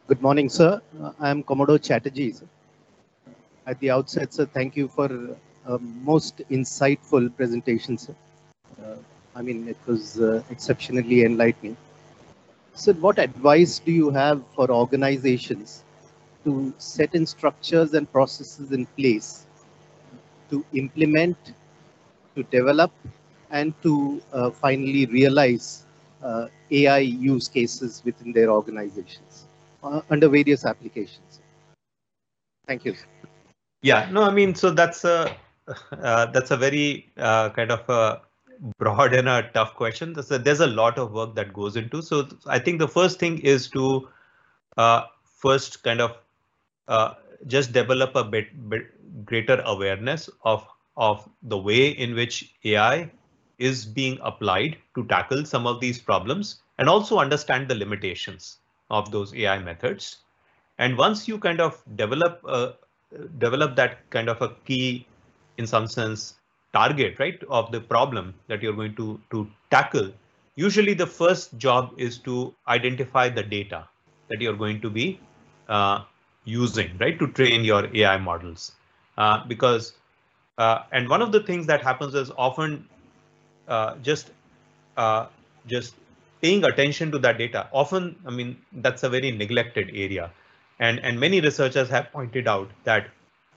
Good morning, sir. I am Commodore Chatterjee. Sir. At the outset, sir, thank you for a most insightful presentation, sir. I mean, it was exceptionally enlightening. Sir, what advice do you have for organizations to set in structures and processes in place to implement, to develop, and to finally realize AI use cases within their organizations under various applications? Thank you. Yeah, no, I mean, so that's a very kind of a broad and a tough question. There's a lot of work that goes into. So I think the first thing is to first kind of just develop a bit greater awareness of the way in which AI is being applied to tackle some of these problems, and also understand the limitations of those AI methods. And once you kind of develop that kind of a key, in some sense, target, right, of the problem that you're going to tackle, usually the first job is to identify the data that you're going to be using, right, to train your AI models. And one of the things that happens is often just paying attention to that data. Often, I mean, that's a very neglected area. And many researchers have pointed out that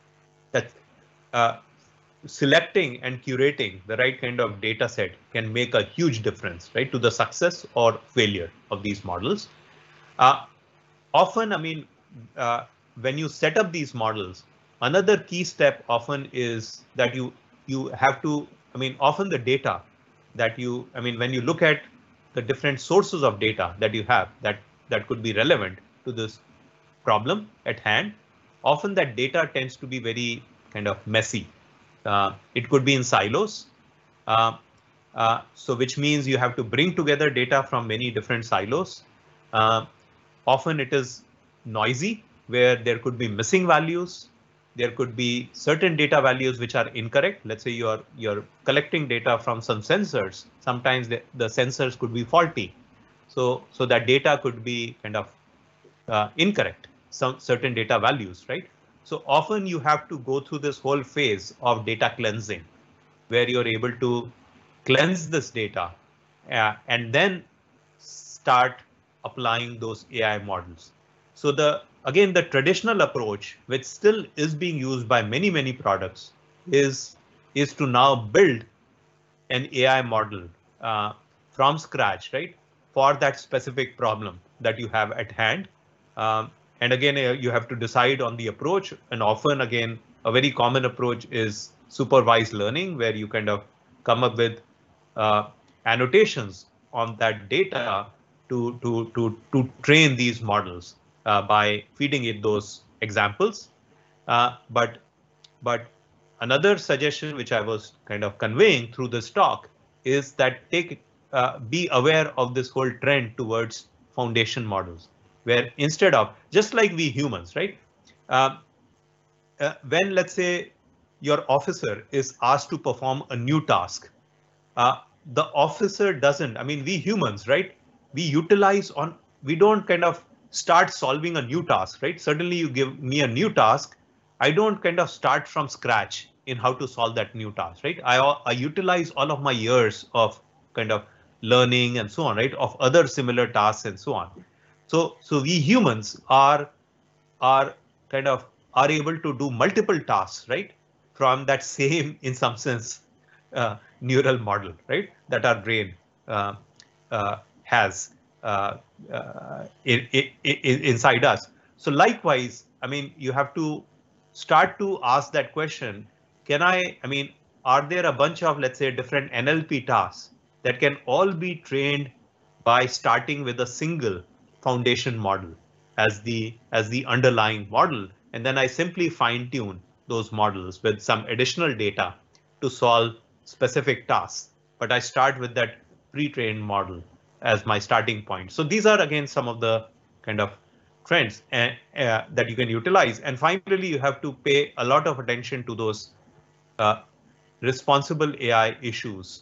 selecting and curating the right kind of data set can make a huge difference, right, to the success or failure of these models. Often, I mean, when you set up these models, another key step often is that you have to, I mean, often the data that I mean, when you look at the different sources of data that you have that could be relevant to this problem at hand, often that data tends to be very kind of messy. It could be in silos. So which means you have to bring together data from many different silos. Often it is noisy, where there could be missing values. There could be certain data values which are incorrect. Let's say you're collecting data from some sensors. Sometimes the sensors could be faulty. So that data could be kind of incorrect, some certain data values, right? So often you have to go through this whole phase of data cleansing, where you're able to cleanse this data and then start applying those AI models. So again, the traditional approach, which still is being used by many products, is to now build an AI model from scratch, right, for that specific problem that you have at hand. And again, you have to decide on the approach. And often, again, a very common approach is supervised learning, where you kind of come up with annotations on that data to train these models by feeding it those examples. But another suggestion which I was kind of conveying through this talk is that be aware of this whole trend towards foundation models, where instead of, just like we humans, right? When, let's say, your officer is asked to perform a new task, the officer doesn't, I mean, we humans, right? We don't kind of start solving a new task, right? Certainly you give me a new task, I don't kind of start from scratch in how to solve that new task, right? I utilize all of my years of kind of learning and so on, right? Of other similar tasks and so on. So we humans are able to do multiple tasks, right? From that same, in some sense, neural model, right? That our brain has inside us. So likewise, I mean, you have to start to ask that question. I mean, are there a bunch of, let's say, different NLP tasks that can all be trained by starting with a single foundation model as the underlying model, and then I simply fine tune those models with some additional data to solve specific tasks, but I start with that pre-trained model as my starting point. So these are, again, some of the kind of trends that you can utilize. And finally, you have to pay a lot of attention to those responsible AI issues.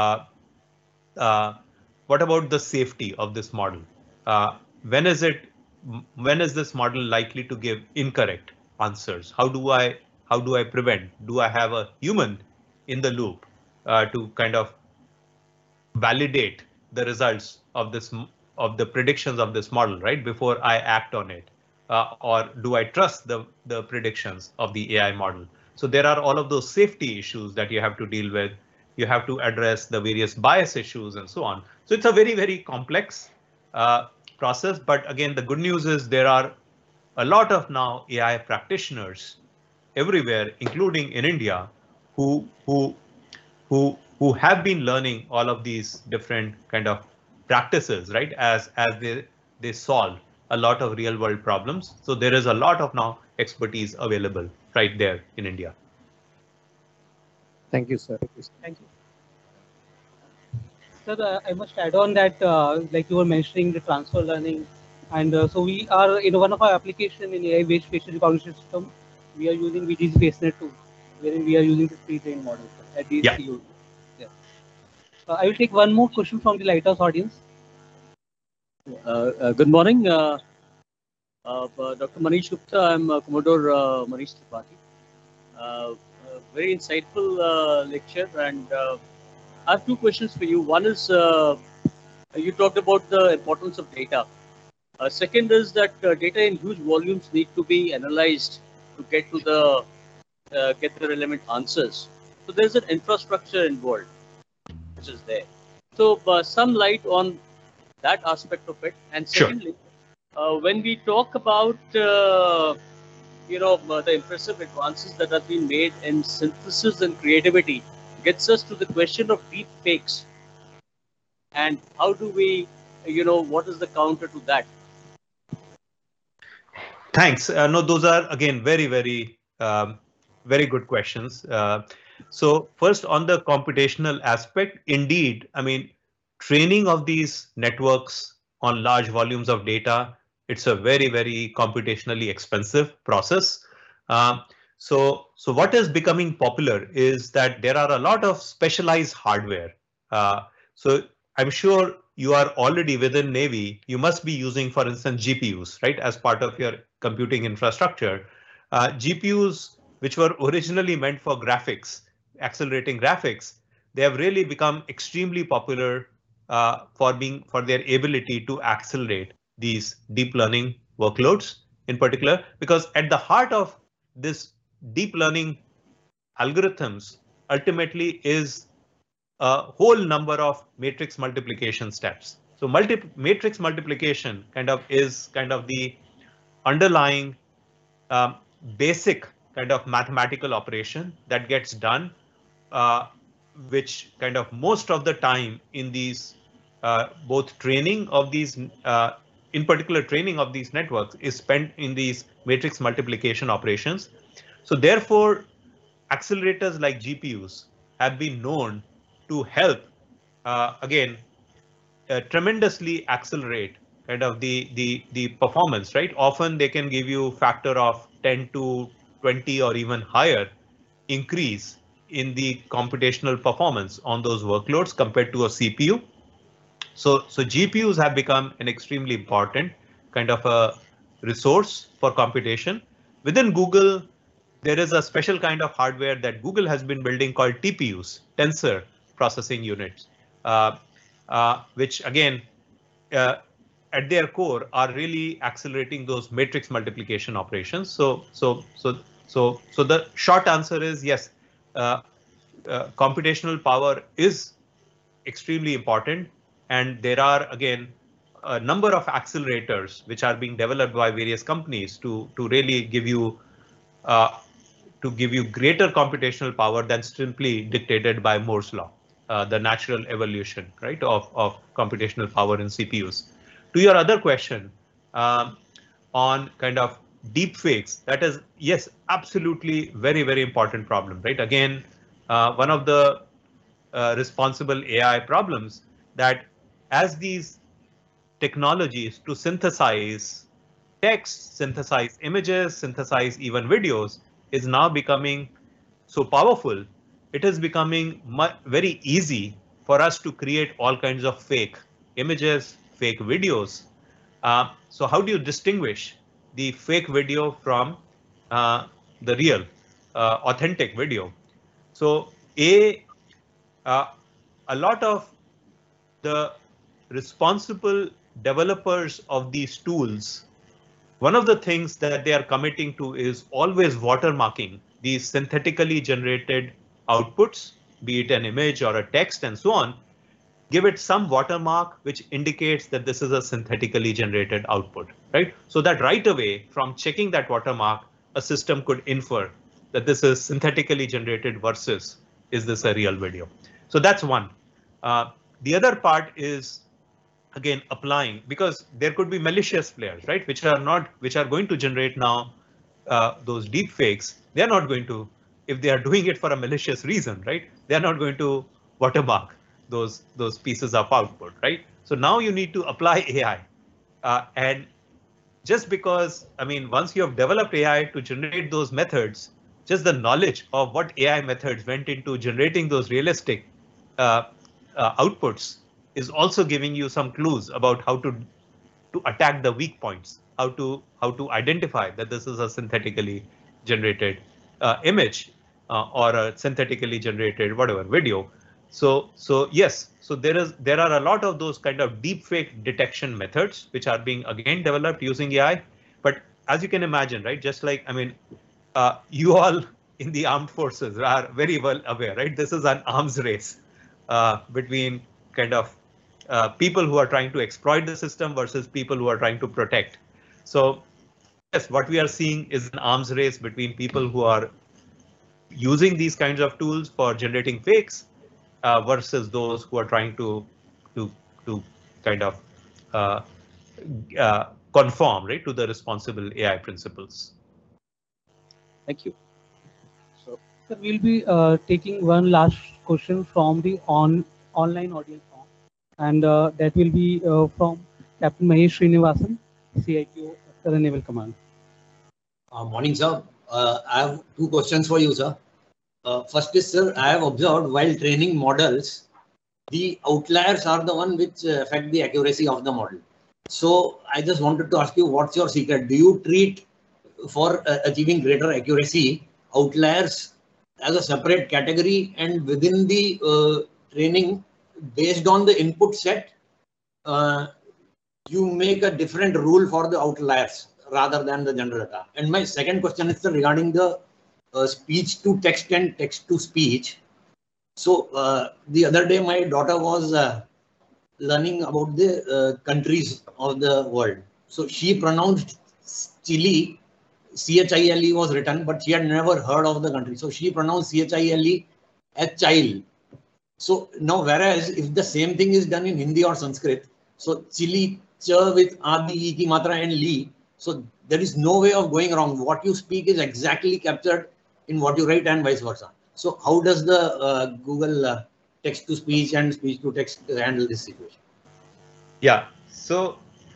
What about the safety of this model? When is it when is this model likely to give incorrect answers? How do I prevent? Do I have a human in the loop to kind of validate the results of the predictions of this model, right, before I act on it, or do I trust the predictions of the AI model? So there are all of those safety issues that you have to deal with. You have to address the various bias issues and so on. So it's a very, very complex process. But again, the good news is there are a lot of now AI practitioners everywhere, including in India, who have been learning all of these different kind of practices, right, as they solve a lot of real world problems. So there is a lot of now expertise available right there in India. Thank you, sir. Thank you. Sir, I must add on that, like you were mentioning the transfer learning, and so we are in one of our application in AI-based facial recognition system. We are using VGC FaceNet 2, wherein we are using the pre-trained model at these COs. Yeah. I will take one more question from the Lighthouse audience. Good morning, Dr. Manish Gupta. I'm Commodore Manish Tripathi. Very insightful lecture, and I have two questions for you. One is you talked about the importance of data. Second is that data in huge volumes need to be analyzed to get to the relevant answers. So there's an infrastructure involved, which is there. So some light on that aspect of it. And secondly, when we talk about the impressive advances that have been made in synthesis and creativity, gets us to the question of deep fakes. And how do we, what is the counter to that? Thanks. No, those are again very, very, very good questions. So first, on the computational aspect, indeed, I mean, training of these networks on large volumes of data, it's a very, very computationally expensive process. So what is becoming popular is that there are a lot of specialized hardware. So I'm sure you are already within Navy, you must be using, for instance, GPUs, right, as part of your computing infrastructure. GPUs, which were originally meant for graphics, accelerating graphics, they have really become extremely popular for their ability to accelerate these deep learning workloads in particular, because at the heart of this deep learning algorithms ultimately is a whole number of matrix multiplication steps. So matrix multiplication is the underlying basic kind of mathematical operation that gets done, which kind of most of the time in these both training of these, in particular training of these networks, is spent in these matrix multiplication operations. So therefore, accelerators like GPUs have been known to help, tremendously accelerate kind of the performance, right? Often they can give you factor of 10 to 20 or even higher increase in the computational performance on those workloads compared to a CPU. So GPUs have become an extremely important kind of a resource for computation. Within Google, there is a special kind of hardware that Google has been building called TPUs, Tensor Processing Units, which again, at their core are really accelerating those matrix multiplication operations. So the short answer is yes, computational power is extremely important, and there are again a number of accelerators which are being developed by various companies to really give you greater computational power than simply dictated by Moore's law, the natural evolution, right, of computational power in CPUs. To your other question on kind of deep fakes, that is, yes, absolutely very, very important problem, right? Again, one of the responsible AI problems that as these technologies to synthesize text, synthesize images, synthesize even videos is now becoming so powerful, it is becoming very easy for us to create all kinds of fake images, fake videos. So how do you distinguish the fake video from the real, authentic video? So a lot of the responsible developers of these tools, one of the things that they are committing to is always watermarking these synthetically generated outputs, be it an image or a text and so on. Give it some watermark which indicates that this is a synthetically generated output, right? So that right away, from checking that watermark, a system could infer that this is synthetically generated versus is this a real video. So that's one. The other part is, again, applying, because there could be malicious players, right, which are going to generate now those deep fakes. They're not going to, if they are doing it for a malicious reason, right, they're not going to watermark those pieces of output, right? So now you need to apply AI, and just because, I mean, once you have developed AI to generate those methods, just the knowledge of what AI methods went into generating those realistic outputs is also giving you some clues about how to attack the weak points, how to identify that this is a synthetically generated image or a synthetically generated whatever video. So yes, so there are a lot of those kind of deepfake detection methods which are being again developed using AI. But as you can imagine, right, just like, I mean, you all in the armed forces are very well aware, right? This is an arms race between kind of people who are trying to exploit the system versus people who are trying to protect. So yes, what we are seeing is an arms race between people who are using these kinds of tools for generating fakes versus those who are trying to kind of conform, right, to the responsible AI principles. Thank you. So we'll be taking one last question from the online audience, and that will be from Captain Mahesh Srinivasan, CITO, Southern Naval Command. Morning, sir. I have two questions for you, sir. First is, sir, I have observed while training models, the outliers are the one which affect the accuracy of the model. So I just wanted to ask you, what's your secret? Do you treat for achieving greater accuracy outliers as a separate category, and within the training, based on the input set, you make a different rule for the outliers rather than the general data? And my second question is, sir, regarding the speech to text and text to speech. So the other day, my daughter was learning about the countries of the world. So she pronounced Chile, Chile was written, but she had never heard of the country. So she pronounced Chile as child. So now, whereas if the same thing is done in Hindi or Sanskrit, so Chili, cha with adi, ki matra and li, so there is no way of going wrong. What you speak is exactly captured in what you write and vice versa. So how does the Google text to speech and speech to text handle this situation? Yeah. So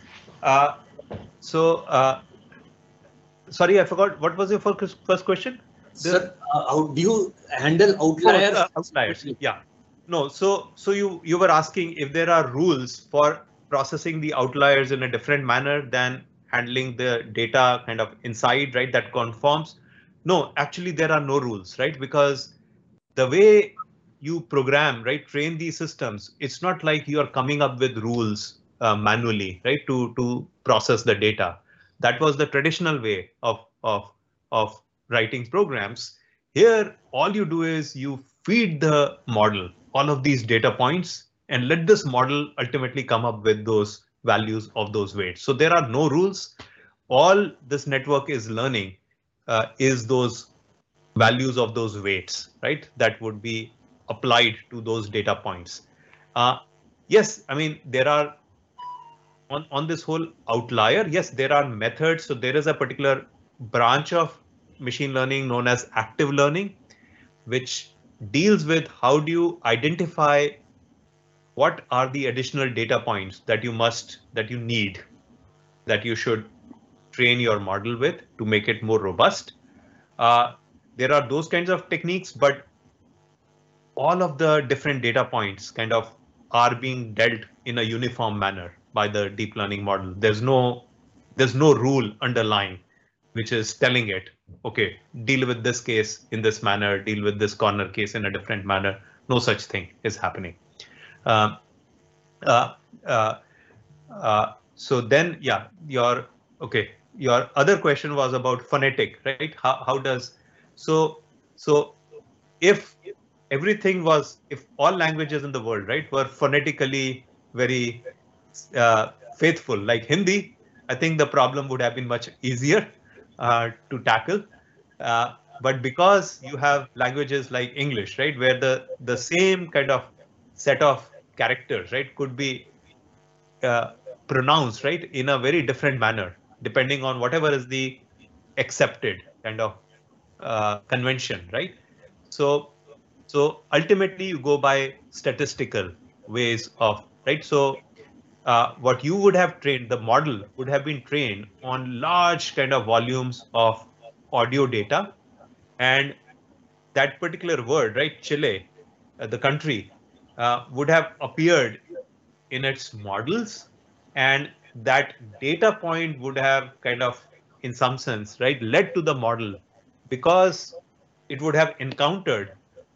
sorry, I forgot. What was your first question? Sir, how do you handle outliers? Outliers. Yeah. No. So you were asking if there are rules for processing the outliers in a different manner than handling the data kind of inside, right? That conforms. No, actually there are no rules, right? Because the way you program, right, train these systems, it's not like you are coming up with rules manually, right, to process the data. That was the traditional way of writing programs. Here, all you do is you feed the model all of these data points and let this model ultimately come up with those values of those weights. So there are no rules. All this network is learning is those values of those weights, right, that would be applied to those data points. Yes, I mean, there are on this whole outlier, yes, there are methods. So there is a particular branch of machine learning known as active learning, which deals with how do you identify what are the additional data points that you need, that you should train your model with to make it more robust. There are those kinds of techniques, but all of the different data points kind of are being dealt in a uniform manner by the deep learning model. There's no There's no rule underlying which is telling it, okay, deal with this case in this manner, deal with this corner case in a different manner. No such thing is happening. So then, yeah, your other question was about phonetic, right? How does so if everything was, if all languages in the world, right, were phonetically very faithful, like Hindi, I think the problem would have been much easier to tackle. But because you have languages like English, right, where the same kind of set of characters, right, could be pronounced, right, in a very different manner, depending on whatever is the accepted kind of convention, right? So ultimately you go by statistical ways of, right? So what you would have trained, the model would have been trained on large kind of volumes of audio data, and that particular word, right, Chile, the country, would have appeared in its models, and that data point would have kind of, in some sense, right, led to the model, because it would have encountered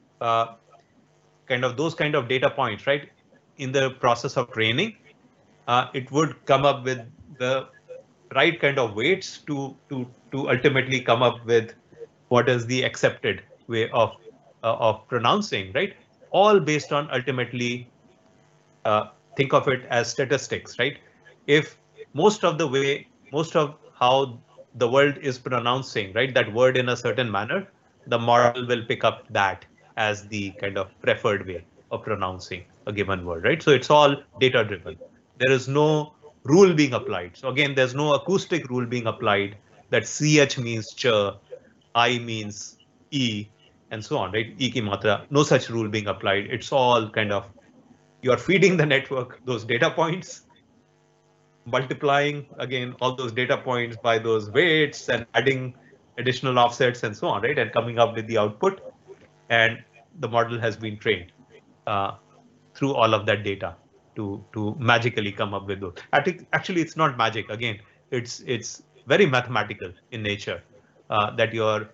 kind of those kind of data points, right, in the process of training. It would come up with the right kind of weights to ultimately come up with what is the accepted way of pronouncing, right? All based on ultimately think of it as statistics, right? If most of how the world is pronouncing, right, that word in a certain manner, the model will pick up that as the kind of preferred way of pronouncing a given word, right? So it's all data driven. There is no rule being applied. So again, there's no acoustic rule being applied that CH means ch, I means E, and so on, right? E ki matra, no such rule being applied. It's all kind of, you are feeding the network those data points, multiplying again all those data points by those weights and adding additional offsets and so on, right? And coming up with the output, and the model has been trained through all of that data to magically come up with those. I think actually it's not magic. Again, it's very mathematical in nature. That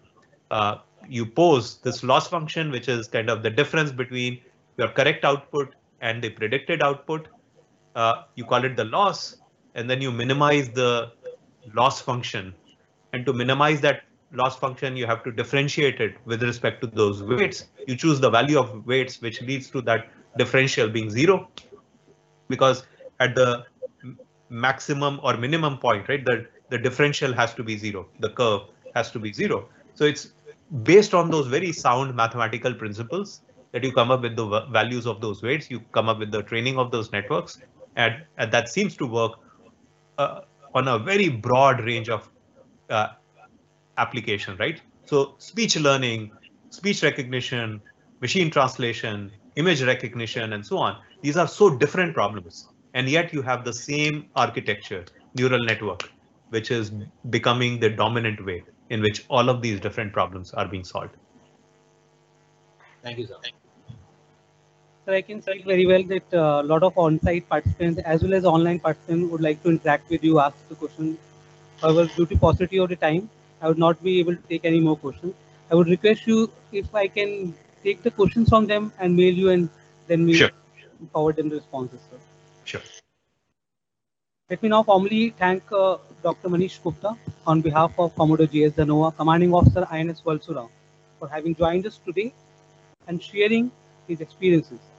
you pose this loss function, which is kind of the difference between your correct output and the predicted output. You call it the loss, and then you minimize the loss function. And to minimize that loss function, you have to differentiate it with respect to those weights. You choose the value of weights, which leads to that differential being 0, because at the maximum or minimum point, right, the differential has to be 0. The curve has to be 0. So it's based on those very sound mathematical principles that you come up with the values of those weights. You come up with the training of those networks, and that seems to work on a very broad range of application, right? So speech learning, speech recognition, machine translation, image recognition, and so on. These are so different problems, and yet you have the same architecture, neural network, which is becoming the dominant way in which all of these different problems are being solved. Thank you, sir. So I can see very well that a lot of on-site participants as well as online participants would like to interact with you, ask the question. However, due to paucity of the time, I would not be able to take any more questions. I would request you if I can take the questions from them and mail you, and then we forward them the responses, sir. Sure. Let me now formally thank Dr. Manish Gupta on behalf of Commodore GS Dhanova, Commanding Officer INS Valsura, for having joined us today and sharing his experiences.